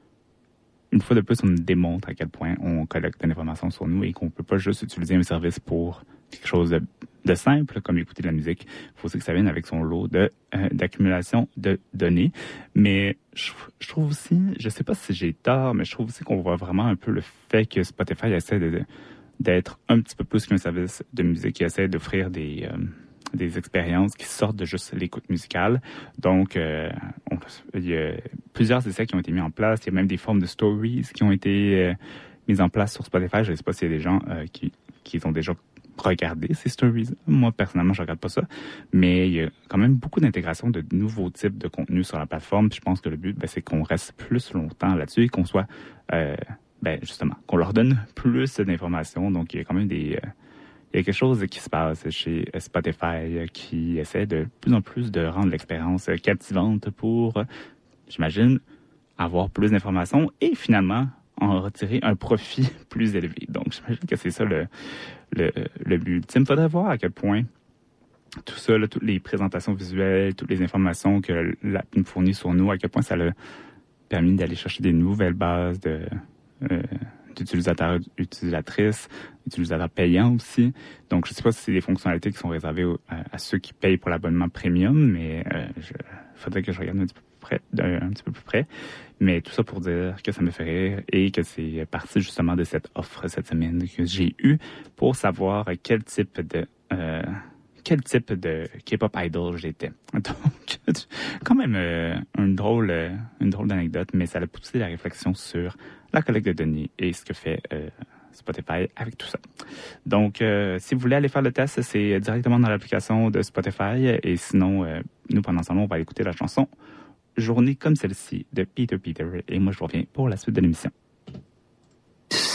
Une fois de plus, on nous démontre à quel point on collecte de l'information sur nous et qu'on peut pas juste utiliser un service pour quelque chose de, de simple, comme écouter de la musique. Il faut aussi que ça vienne avec son lot de euh, d'accumulation de données. Mais je, je trouve aussi, je sais pas si j'ai tort, mais je trouve aussi qu'on voit vraiment un peu le fait que Spotify essaie de, d'être un petit peu plus qu'un service de musique, qui essaie d'offrir des... Euh, des expériences qui sortent de juste l'écoute musicale. Donc, euh, on, il y a plusieurs essais qui ont été mis en place. Il y a même des formes de stories qui ont été euh, mises en place sur Spotify. Je ne sais pas s'il y a des gens euh, qui, qui ont déjà regardé ces stories. Moi, personnellement, je ne regarde pas ça. Mais il y a quand même beaucoup d'intégration de nouveaux types de contenus sur la plateforme. Puis je pense que le but, ben, c'est qu'on reste plus longtemps là-dessus et qu'on soit, euh, ben, justement, qu'on leur donne plus d'informations. Donc, il y a quand même des... Euh, Il y a quelque chose qui se passe chez Spotify qui essaie de plus en plus de rendre l'expérience captivante pour, j'imagine, avoir plus d'informations et finalement en retirer un profit plus élevé. Donc, j'imagine que c'est ça le, le, le but ultime. Il faudrait voir à quel point tout ça, là, toutes les présentations visuelles, toutes les informations que l'app nous fournit sur nous, à quel point ça a permis d'aller chercher des nouvelles bases de... Euh, d'utilisateurs, utilisatrices, utilisateurs payants aussi. Donc, je ne sais pas si c'est des fonctionnalités qui sont réservées au, à, à ceux qui payent pour l'abonnement premium, mais euh, il faudrait que je regarde un petit peu plus près, un, un petit peu plus près. Mais tout ça pour dire que ça me fait rire et que c'est parti justement de cette offre cette semaine que j'ai eue pour savoir quel type de euh, quel type de K-pop idol j'étais. Donc, quand même euh, une drôle, euh, une drôle d'anecdote, mais ça a poussé la réflexion sur la collecte de données et ce que fait euh, Spotify avec tout ça. Donc, euh, si vous voulez aller faire le test, c'est directement dans l'application de Spotify. Et sinon, euh, nous, pendant ce temps-là, on va écouter la chanson « Journée comme celle-ci » de Peter Peter. Et moi, je reviens pour la suite de l'émission.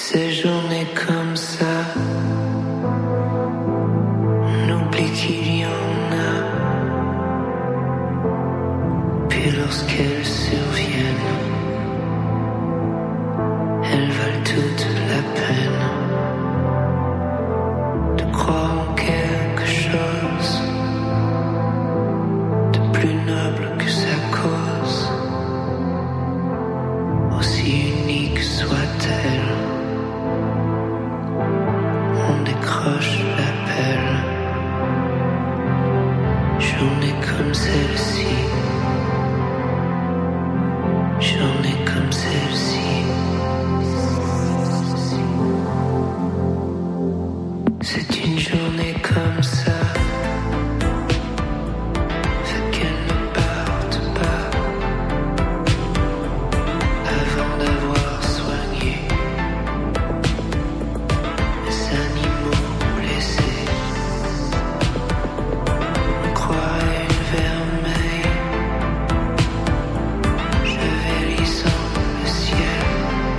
Ces journées comme ça, on oublie qu'il y en a. Puis lorsqu'elles surviennent, elles valent toute la peine de croire en quelque chose de plus noble que sa cause, aussi unique soit-elle. On décroche l'appel. Journée comme celle-ci, journée comme celle-ci. C'est une journée comme ça, fait qu'elle ne parte pas avant d'avoir soigné les animaux blessés. On croirait une vermeille javelissant le ciel.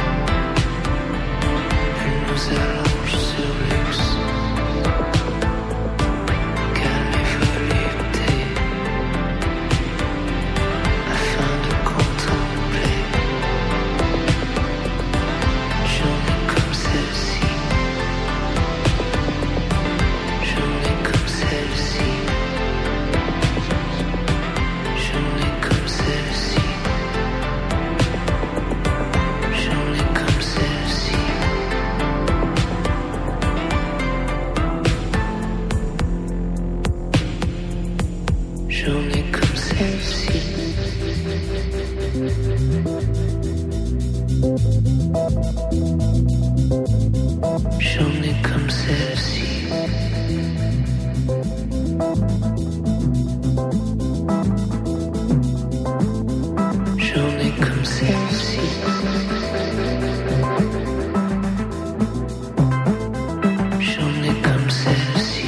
Elle nous allonge sur luxe, calme et volupté, afin de contempler une journée comme celle-ci, journée comme celle-ci, journée comme celle-ci, journée comme celle-ci. Journée comme celle-ci. Journée comme celle-ci. Journée comme celle-ci. Journée comme celle-ci.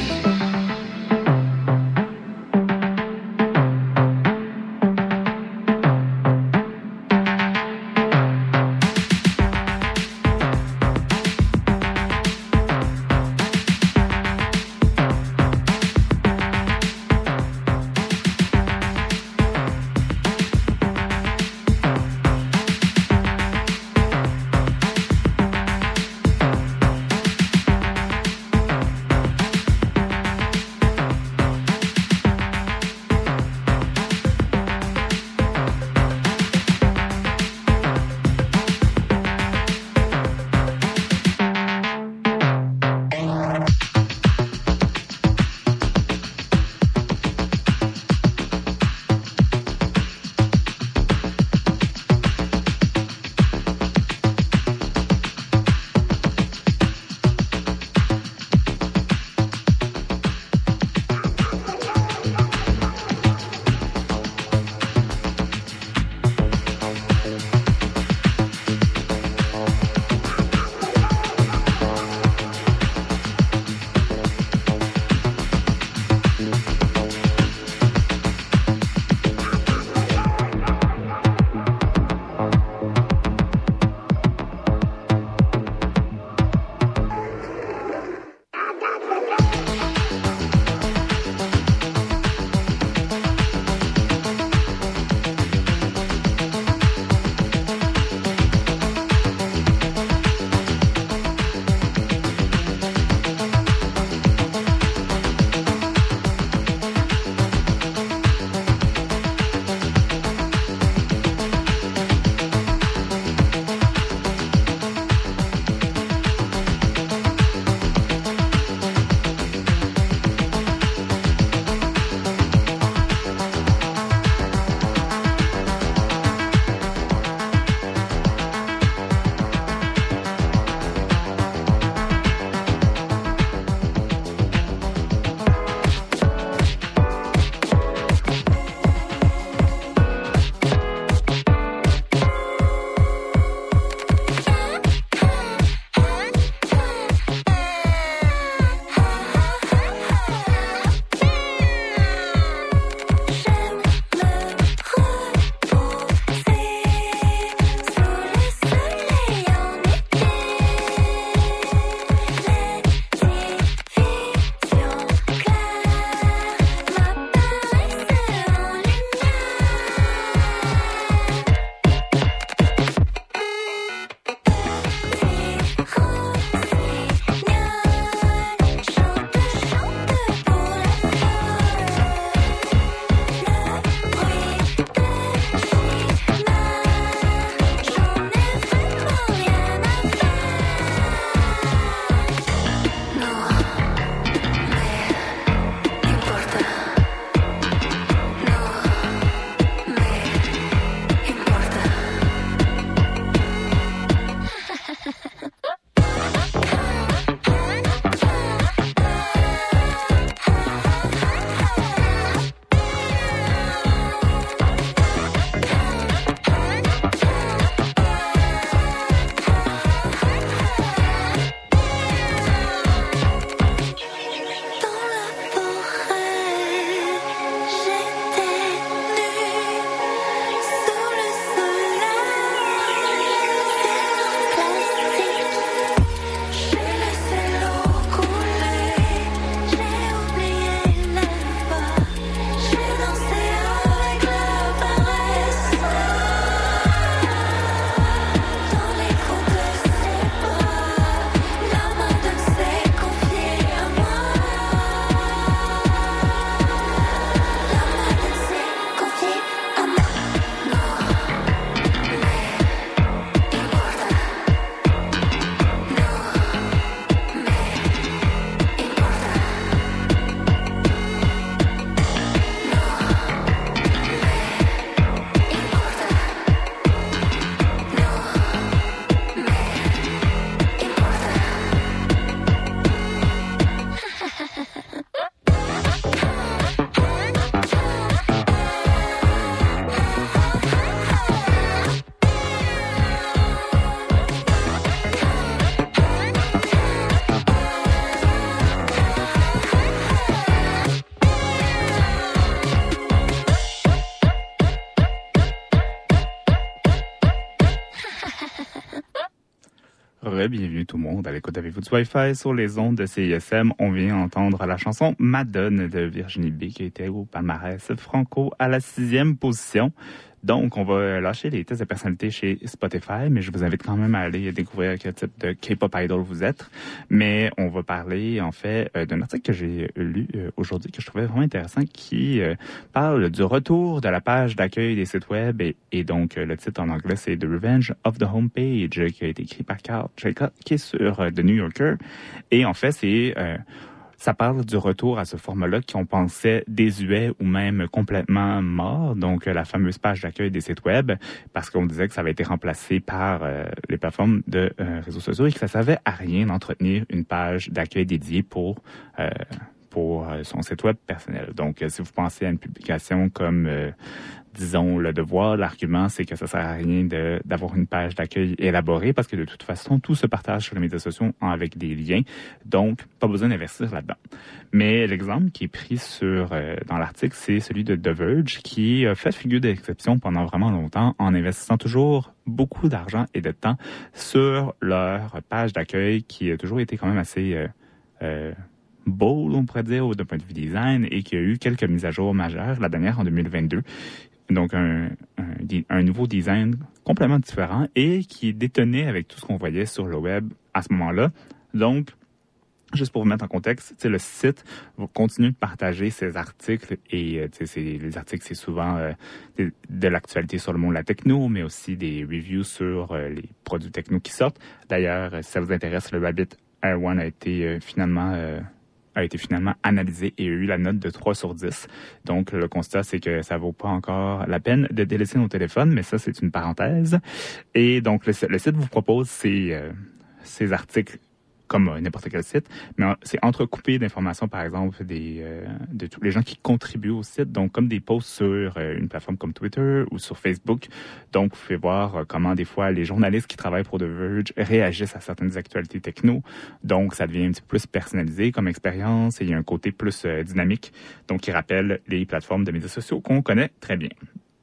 Re-bienvenue tout le monde à l'écoute d'Avez-vous du Wi-Fi sur les ondes de C I S M. On vient entendre la chanson Madone de Virginie B qui était au palmarès franco à la sixième position. Donc, on va lâcher les tests de personnalité chez Spotify, mais je vous invite quand même à aller découvrir quel type de K-pop idol vous êtes. Mais on va parler, en fait, euh, d'un article que j'ai lu euh, aujourd'hui, que je trouvais vraiment intéressant, qui euh, parle du retour de la page d'accueil des sites web. Et, et donc, euh, le titre en anglais, c'est The Revenge of the Homepage, qui a été écrit par Carl Jacob, qui est sur euh, The New Yorker. Et en fait, c'est... Euh, Ça parle du retour à ce format-là qu'on pensait désuet ou même complètement mort, donc la fameuse page d'accueil des sites web, parce qu'on disait que ça avait été remplacé par euh, les plateformes de euh, réseaux sociaux et que ça servait à rien d'entretenir une page d'accueil dédiée pour euh, pour euh, son site web personnel. Donc, euh, si vous pensez à une publication comme euh, disons, Le Devoir, l'argument, c'est que ça sert à rien de, d'avoir une page d'accueil élaborée parce que de toute façon, tout se partage sur les médias sociaux avec des liens. Donc, pas besoin d'investir là-dedans. Mais l'exemple qui est pris sur euh, dans l'article, c'est celui de The Verge qui a fait figure d'exception pendant vraiment longtemps en investissant toujours beaucoup d'argent et de temps sur leur page d'accueil qui a toujours été quand même assez... Euh, euh, bold, on pourrait dire, d'un point de vue design, et qui a eu quelques mises à jour majeures, la dernière en deux mille vingt-deux. Donc, un, un, un nouveau design complètement différent et qui détonnait avec tout ce qu'on voyait sur le web à ce moment-là. Donc, juste pour vous mettre en contexte, le site va continuer de partager ses articles et c'est, les articles, c'est souvent euh, de, de l'actualité sur le monde de la techno, mais aussi des reviews sur euh, les produits techno qui sortent. D'ailleurs, si ça vous intéresse, le Rabbit Air One a été euh, finalement... Euh, a été finalement analysé et a eu la note de trois sur dix. Donc, le constat, c'est que ça vaut pas encore la peine de délaisser nos téléphones, mais ça, c'est une parenthèse. Et donc, le, le site vous propose ces, euh, ces articles comme euh, n'importe quel site, mais c'est entrecoupé d'informations, par exemple, des euh, de tous les gens qui contribuent au site, donc comme des posts sur euh, une plateforme comme Twitter ou sur Facebook. Donc, vous pouvez voir euh, comment des fois les journalistes qui travaillent pour The Verge réagissent à certaines actualités techno. Donc, ça devient un petit peu plus personnalisé comme expérience et il y a un côté plus euh, dynamique, donc qui rappelle les plateformes de médias sociaux qu'on connaît très bien.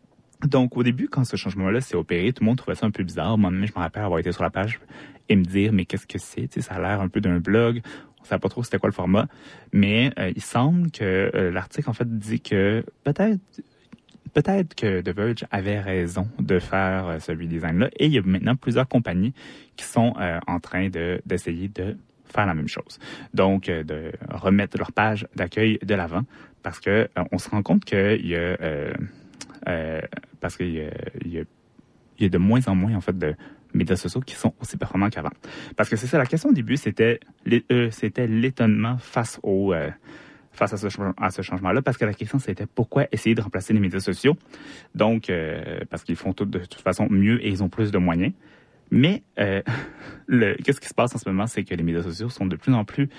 Donc, au début, quand ce changement-là s'est opéré, tout le monde trouvait ça un peu bizarre. Moi-même, je me rappelle avoir été sur la page et me dire, mais qu'est-ce que c'est? Tu sais, ça a l'air un peu d'un blog. On ne savait pas trop c'était quoi le format. Mais euh, il semble que euh, l'article, en fait, dit que peut-être peut-être que The Verge avait raison de faire euh, ce redesign-là. Et il y a maintenant plusieurs compagnies qui sont euh, en train de, d'essayer de faire la même chose. Donc, euh, de remettre leur page d'accueil de l'avant. Parce que euh, on se rend compte qu'il y a... Euh, Euh, parce qu'il y a, il y, a, il y a de moins en moins en fait de médias sociaux qui sont aussi performants qu'avant. Parce que c'est ça, la question au début, c'était, euh, c'était l'étonnement face au euh, face à ce, à ce changement-là, parce que la question c'était pourquoi essayer de remplacer les médias sociaux. Donc, euh, parce qu'ils font tout de toute façon mieux et ils ont plus de moyens. Mais euh, le, qu'est-ce qui se passe en ce moment, c'est que les médias sociaux sont de plus en plus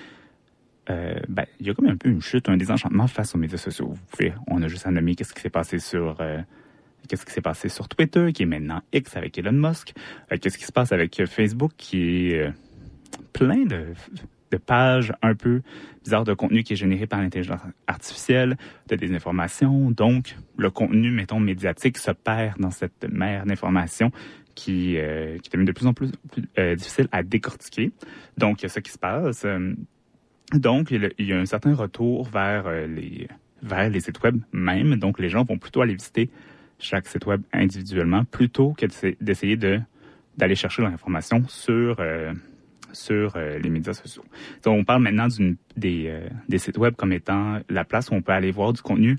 Euh, ben, il y a comme un peu une chute, un désenchantement face aux médias sociaux. Vous pouvez, on a juste à nommer qu'est-ce qui s'est passé sur, euh, qu'est-ce qui s'est passé sur Twitter, qui est maintenant X avec Elon Musk. Euh, qu'est-ce qui se passe avec Facebook, qui est euh, plein de, de pages un peu bizarres de contenu qui est généré par l'intelligence artificielle, de désinformation. Donc, le contenu, mettons, médiatique se perd dans cette mer d'informations qui, euh, qui devient de plus en plus, plus euh, difficile à décortiquer. Donc, il y a ça qui se passe. Euh, Donc, il y a un certain retour vers les vers les sites web même. Donc, les gens vont plutôt aller visiter chaque site web individuellement plutôt que d'essayer de d'aller chercher l'information sur euh, sur euh, les médias sociaux. Donc, on parle maintenant d'une des euh, des sites web comme étant la place où on peut aller voir du contenu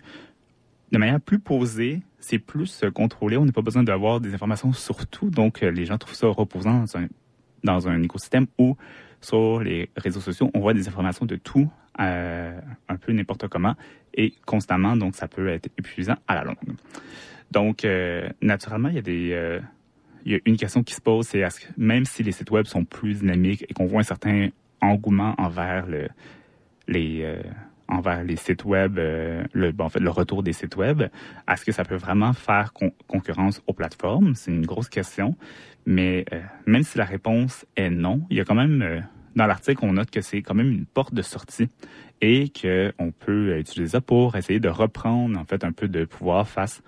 de manière plus posée. C'est plus contrôlé. On n'a pas besoin d'avoir des informations sur tout. Donc, les gens trouvent ça reposant dans un dans un écosystème où sur les réseaux sociaux, on voit des informations de tout, euh, un peu n'importe comment, et constamment, donc ça peut être épuisant à la longue. Donc, euh, naturellement, il y a des, euh, il y a une question qui se pose, c'est est-ce que, même si les sites web sont plus dynamiques et qu'on voit un certain engouement envers le, les, euh, envers les sites web, euh, le, bon, en fait, le retour des sites web, est-ce que ça peut vraiment faire con- concurrence aux plateformes? C'est une grosse question. Mais euh, même si la réponse est non, il y a quand même, euh, dans l'article, on note que c'est quand même une porte de sortie et qu'on peut utiliser ça pour essayer de reprendre en fait un peu de pouvoir face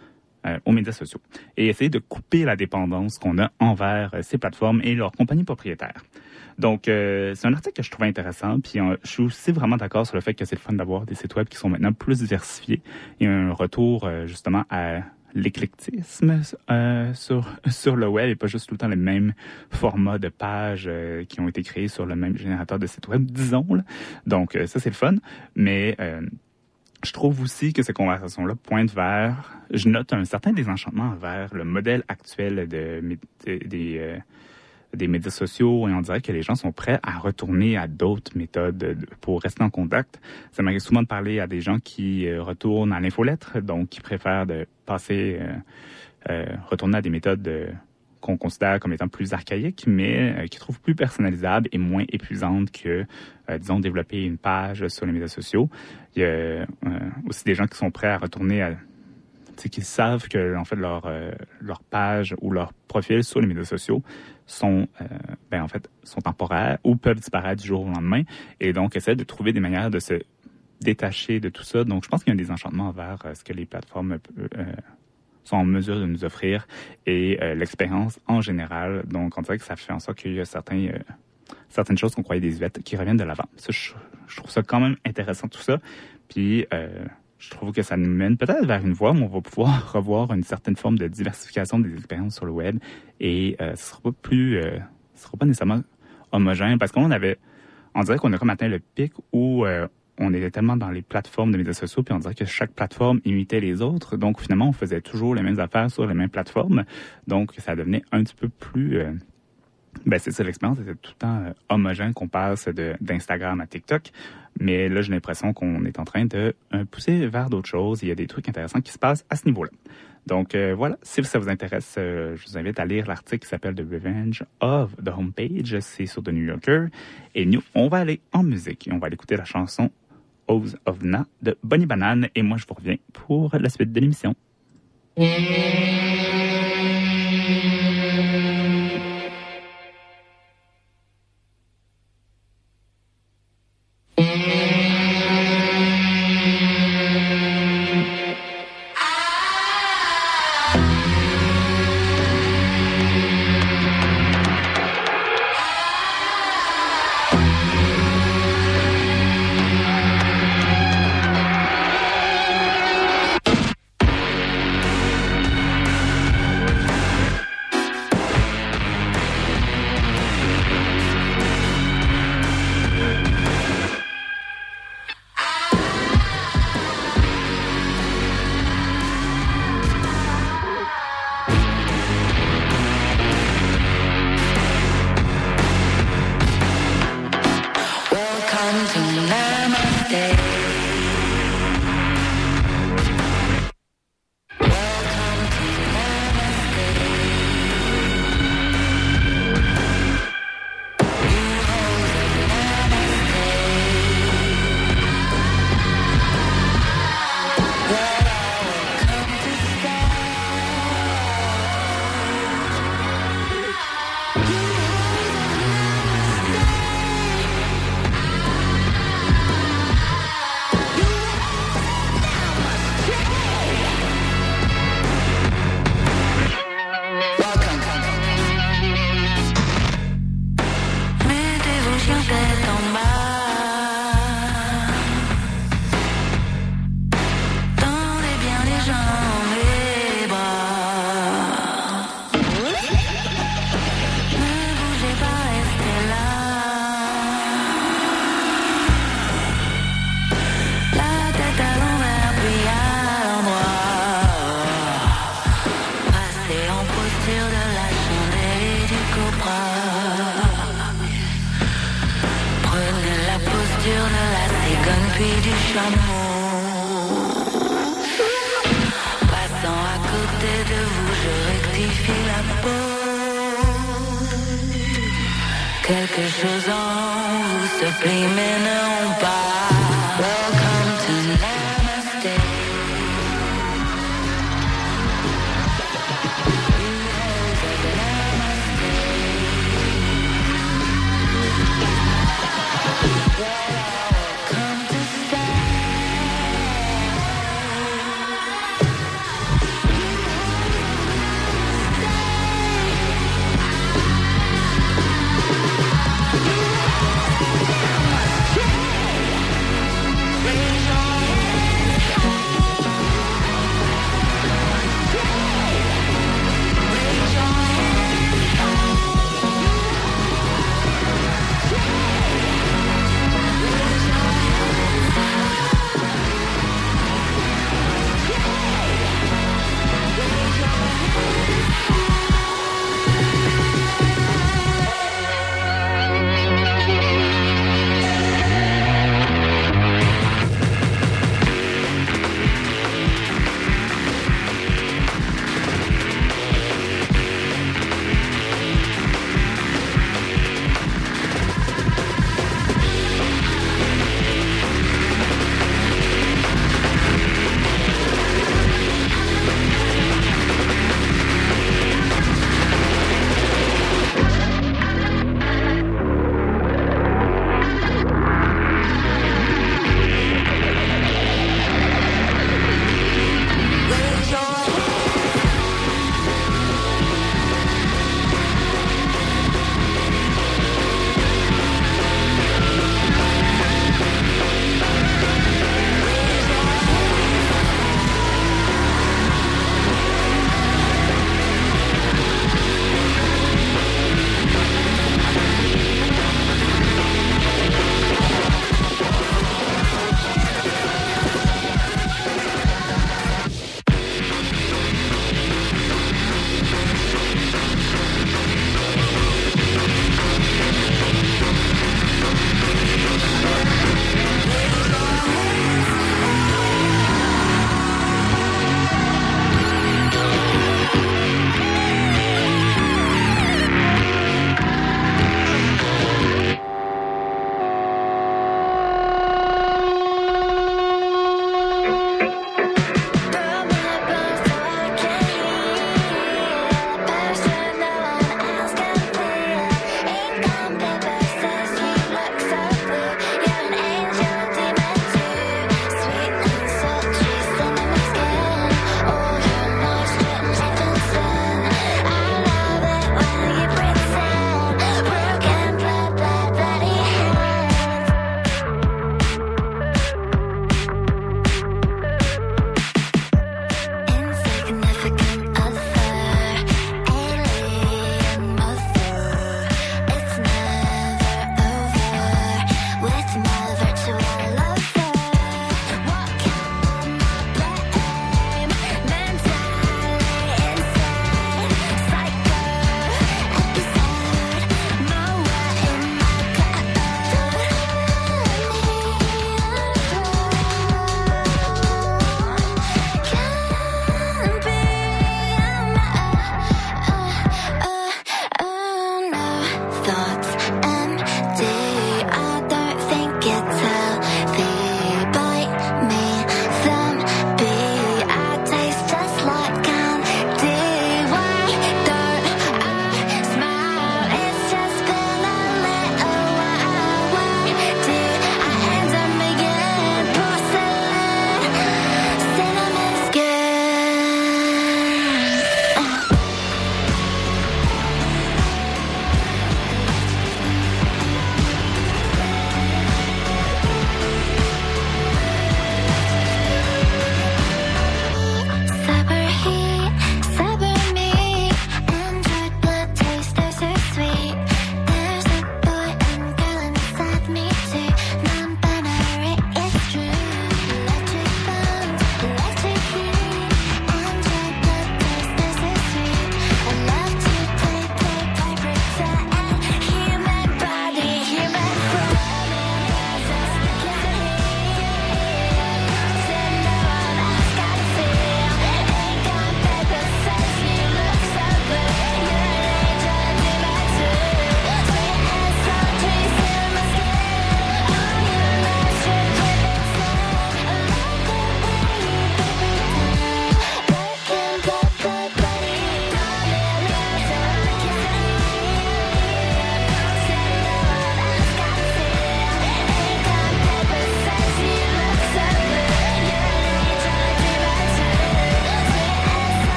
euh, aux médias sociaux et essayer de couper la dépendance qu'on a envers euh, ces plateformes et leurs compagnies propriétaires. Donc, euh, c'est un article que je trouvais intéressant, puis euh, je suis aussi vraiment d'accord sur le fait que c'est le fun d'avoir des sites web qui sont maintenant plus diversifiés et un retour euh, justement à l'éclectisme euh, sur sur le web et pas juste tout le temps les mêmes formats de pages euh, qui ont été créés sur le même générateur de site web, disons. Là. Donc, euh, ça, c'est le fun, mais... Euh, Je trouve aussi que ces conversations-là pointent vers... Je note un certain désenchantement vers le modèle actuel de, de, des, euh, des médias sociaux et on dirait que les gens sont prêts à retourner à d'autres méthodes pour rester en contact. Ça m'arrive souvent de parler à des gens qui euh, retournent à l'infolettre, donc qui préfèrent de passer, euh, euh, retourner à des méthodes euh, qu'on considère comme étant plus archaïques, mais euh, qui trouvent plus personnalisables et moins épuisantes que, euh, disons, développer une page sur les médias sociaux. Il y a euh, aussi des gens qui sont prêts à retourner à... Tu sais, qui savent que, en fait, leur, euh, leur page ou leur profil sur les médias sociaux sont, euh, ben, en fait, sont temporaires ou peuvent disparaître du jour au lendemain et donc essaient de trouver des manières de se détacher de tout ça. Donc, je pense qu'il y a un désenchantement vers euh, ce que les plateformes euh, sont en mesure de nous offrir et euh, l'expérience en général. Donc, on dirait que ça fait en sorte qu'il y a certains, euh, certaines choses qu'on croyait désuètes qui reviennent de l'avant. Ça, je, je trouve ça quand même intéressant, tout ça. Puis, euh, je trouve que ça nous mène peut-être vers une voie où on va pouvoir revoir une certaine forme de diversification des expériences sur le web et euh, ce sera pas plus... Euh, ce sera pas nécessairement homogène parce qu'on avait... On dirait qu'on a comme atteint le pic où... Euh, on était tellement dans les plateformes de médias sociaux, puis on dirait que chaque plateforme imitait les autres. Donc, finalement, on faisait toujours les mêmes affaires sur les mêmes plateformes. Donc, ça devenait un petit peu plus... Euh, ben, c'est ça, l'expérience était tout le temps euh, homogène qu'on passe de, d'Instagram à TikTok. Mais là, j'ai l'impression qu'on est en train de euh, pousser vers d'autres choses. Il y a des trucs intéressants qui se passent à ce niveau-là. Donc, euh, voilà. Si ça vous intéresse, euh, je vous invite à lire l'article qui s'appelle « The Revenge of the Homepage ». C'est sur The New Yorker. Et nous, on va aller en musique. Et on va aller écouter la chanson Oaths of Na de Bonnie Banane et moi je vous reviens pour la suite de l'émission. Quelque chose en vous se plie mais non pas. Welcome to Namaste. Welcome to stay.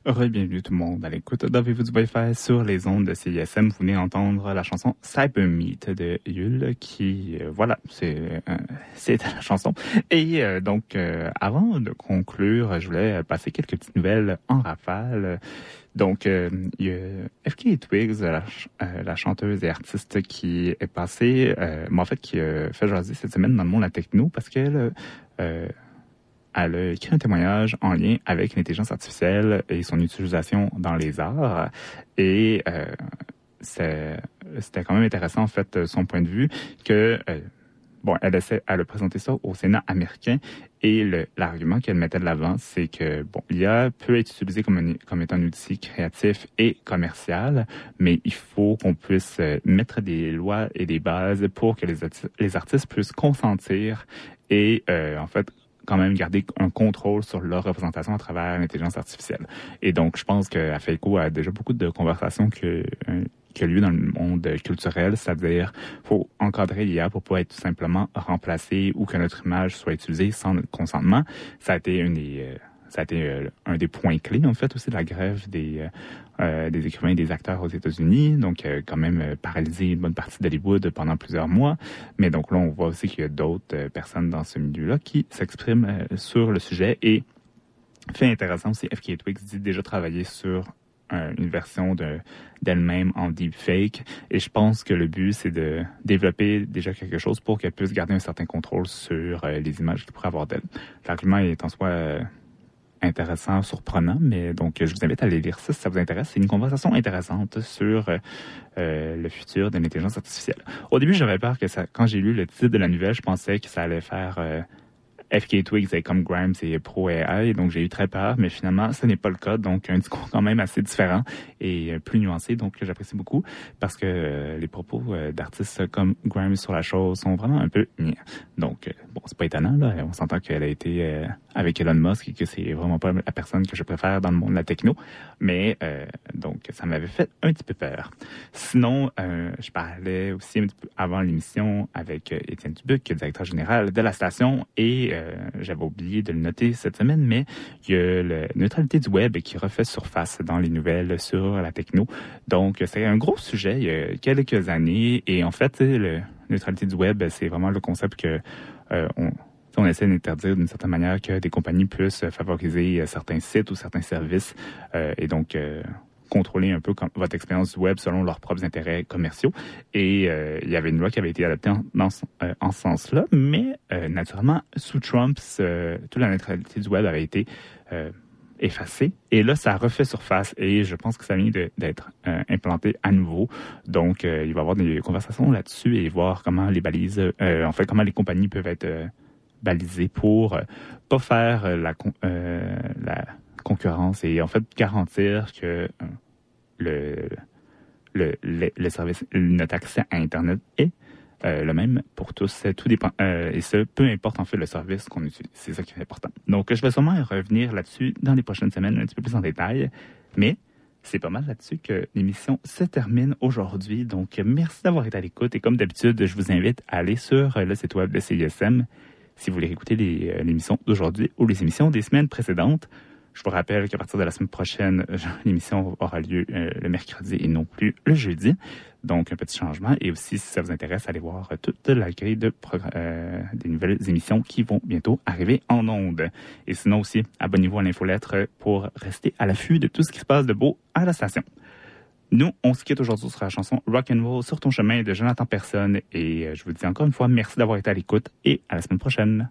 Re-bienvenue tout le monde à l'écoute d'Avez-vous du Wi-Fi sur les ondes de C I S M. Vous venez d'entendre la chanson Cyber Meat de Yule qui, euh, voilà, c'est euh, c'est la chanson. Et euh, donc, euh, avant de conclure, je voulais passer quelques petites nouvelles en rafale. Donc, euh, il y a F K Twigs, la, euh, la chanteuse et artiste qui est passée, euh, mais en fait qui a fait jaser cette semaine dans le monde de la techno parce qu'elle... Euh, Elle a écrit un témoignage en lien avec l'intelligence artificielle et son utilisation dans les arts. Et euh, c'est, c'était quand même intéressant, en fait, son point de vue, que, euh, bon, elle, essaie, elle a présenté ça au Sénat américain. Et le, l'argument qu'elle mettait de l'avant, c'est que, bon, l'I A peut être utilisé comme, un, comme étant un outil créatif et commercial, mais il faut qu'on puisse mettre des lois et des bases pour que les, les artistes puissent consentir et, euh, en fait, quand même garder un contrôle sur leur représentation à travers l'intelligence artificielle. Et donc, je pense qu'à fait écho à déjà beaucoup de conversations que, euh, qui ont lieu dans le monde culturel, c'est-à-dire faut encadrer l'I A pour pas être tout simplement remplacé ou que notre image soit utilisée sans notre consentement. Ça a été une des... Euh, Ça a été euh, un des points clés, en fait, aussi de la grève des, euh, des écrivains et des acteurs aux États-Unis. Donc, euh, quand même euh, paralysé une bonne partie d'Hollywood pendant plusieurs mois. Mais donc là, on voit aussi qu'il y a d'autres euh, personnes dans ce milieu-là qui s'expriment euh, sur le sujet. Et fait intéressant aussi, F K Twigs dit déjà travailler sur euh, une version de, d'elle-même en deepfake. Et je pense que le but, c'est de développer déjà quelque chose pour qu'elle puisse garder un certain contrôle sur euh, les images qu'il pourrait avoir d'elle. L'argument est en soi... Euh, intéressant, surprenant, mais donc je vous invite à aller lire ça si ça vous intéresse. C'est une conversation intéressante sur euh, le futur de l'intelligence artificielle. Au début, j'avais peur que ça, quand j'ai lu le titre de la nouvelle, je pensais que ça allait faire euh, F K Twigs et comme Grimes et Pro A I, donc j'ai eu très peur, mais finalement, ce n'est pas le cas, donc un discours quand même assez différent et plus nuancé, donc j'apprécie beaucoup parce que euh, les propos euh, d'artistes comme Grimes sur la chose sont vraiment un peu niais. Donc, euh, bon, c'est pas étonnant, là, on s'entend qu'elle a été euh, avec Elon Musk et que c'est vraiment pas la personne que je préfère dans le monde de la techno, mais euh, donc ça m'avait fait un petit peu peur. Sinon, euh, je parlais aussi un petit peu avant l'émission avec euh, Étienne Dubuc, directeur général de la station, et euh, j'avais oublié de le noter cette semaine, mais il y a la neutralité du web qui refait surface dans les nouvelles sur la techno. Donc, c'est un gros sujet il y a quelques années, et en fait, la neutralité du web, c'est vraiment le concept que euh, on on essaie d'interdire d'une certaine manière que des compagnies puissent favoriser certains sites ou certains services euh, et donc euh, contrôler un peu votre expérience du web selon leurs propres intérêts commerciaux. Et euh, il y avait une loi qui avait été adoptée en, dans, euh, en ce sens-là, mais euh, naturellement, sous Trump, euh, toute la neutralité du web avait été euh, effacée. Et là, ça refait surface et je pense que ça vient de, d'être euh, implanté à nouveau. Donc, euh, il va y avoir des conversations là-dessus et voir comment les balises, euh, en fait, comment les compagnies peuvent être... Euh, balisé pour euh, pas faire euh, la, euh, la concurrence et en fait garantir que euh, le, le, le, le service, notre accès à Internet est euh, le même pour tous. Tout dépend, euh, et ce, peu importe en fait le service qu'on utilise. C'est ça qui est important. Donc, je vais sûrement revenir là-dessus dans les prochaines semaines un petit peu plus en détail, mais c'est pas mal là-dessus que l'émission se termine aujourd'hui. Donc, merci d'avoir été à l'écoute et comme d'habitude, je vous invite à aller sur le site web de C I S M si vous voulez écouter les, euh, l'émission d'aujourd'hui ou les émissions des semaines précédentes. Je vous rappelle qu'à partir de la semaine prochaine, l'émission aura lieu euh, le mercredi et non plus le jeudi. Donc, un petit changement. Et aussi, si ça vous intéresse, allez voir toute la grille de progr- euh, des nouvelles émissions qui vont bientôt arriver en ondes. Et sinon aussi, abonnez-vous à l'infolettre pour rester à l'affût de tout ce qui se passe de beau à la station. Nous, on se quitte aujourd'hui sur la chanson Rock'n'Roll sur ton chemin de Jonathan Personne. Et je vous dis encore une fois, merci d'avoir été à l'écoute et à la semaine prochaine.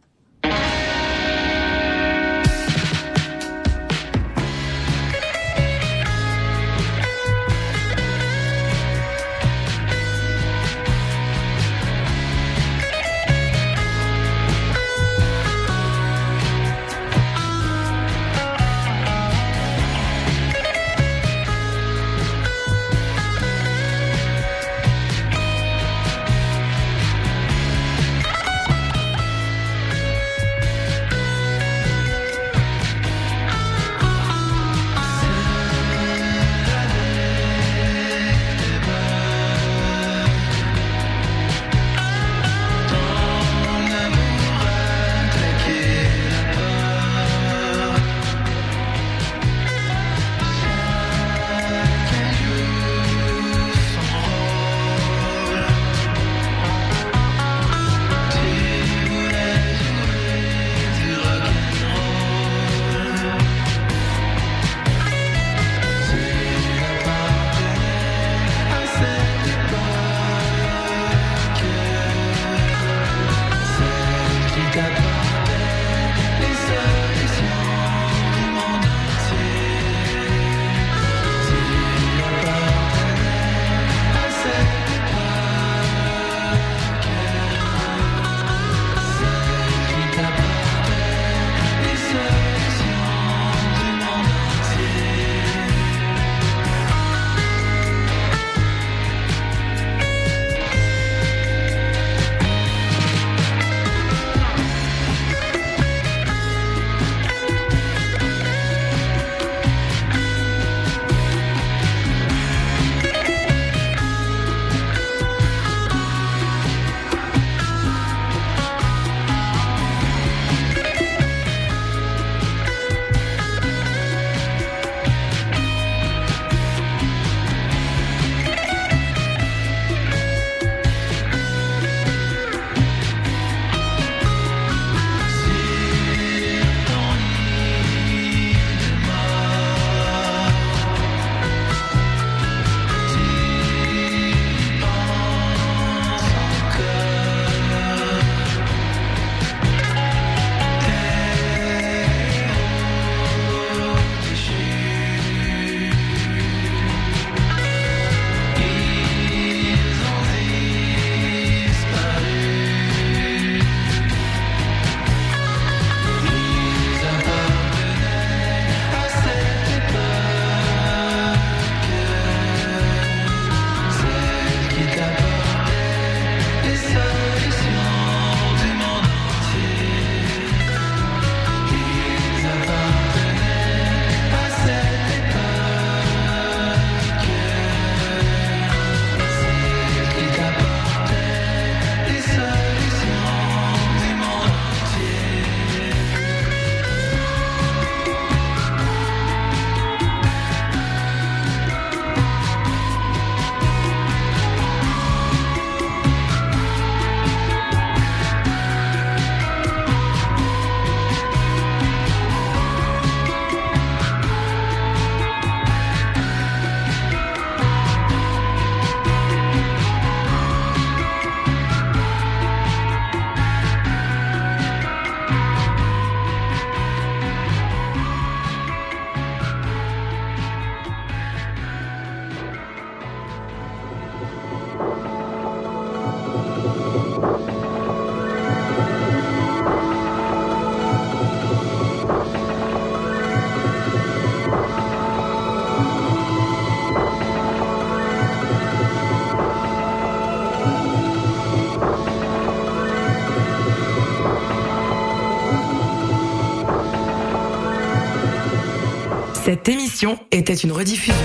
Cette émission était une rediffusion.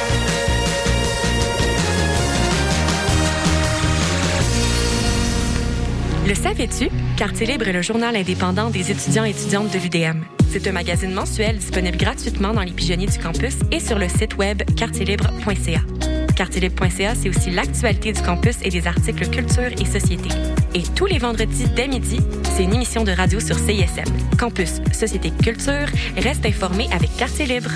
Le savais-tu? Quartier Libre est le journal indépendant des étudiants et étudiantes de l'U D M. C'est un magazine mensuel disponible gratuitement dans les pigeonniers du campus et sur le site web quartier libre point c a. quartier libre point c a, c'est aussi l'actualité du campus et des articles culture et société. Et tous les vendredis dès midi, c'est une émission de radio sur C I S M. Campus, société, culture, reste informé avec Quartier Libre.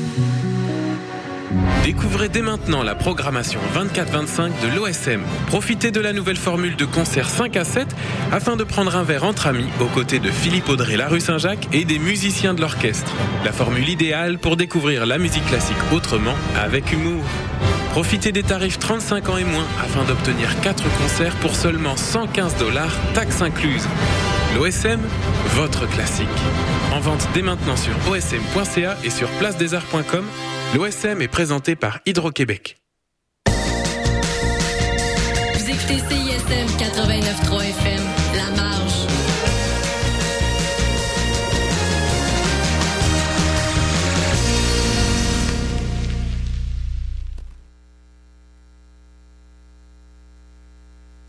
Découvrez dès maintenant la programmation vingt-quatre vingt-cinq de l'O S M. Profitez de la nouvelle formule de concert cinq à sept afin de prendre un verre entre amis aux côtés de Philippe Audrey La Rue Saint-Jacques et des musiciens de l'orchestre. La formule idéale pour découvrir la musique classique autrement, avec humour. Profitez des tarifs trente-cinq ans et moins afin d'obtenir quatre concerts pour seulement cent quinze dollars, taxes incluses. L'O S M, votre classique. En vente dès maintenant sur o s m point c a et sur place des arts point com. L'O S M est présenté par Hydro-Québec. Vous écoutez C I S M quatre-vingt-neuf point trois F M, la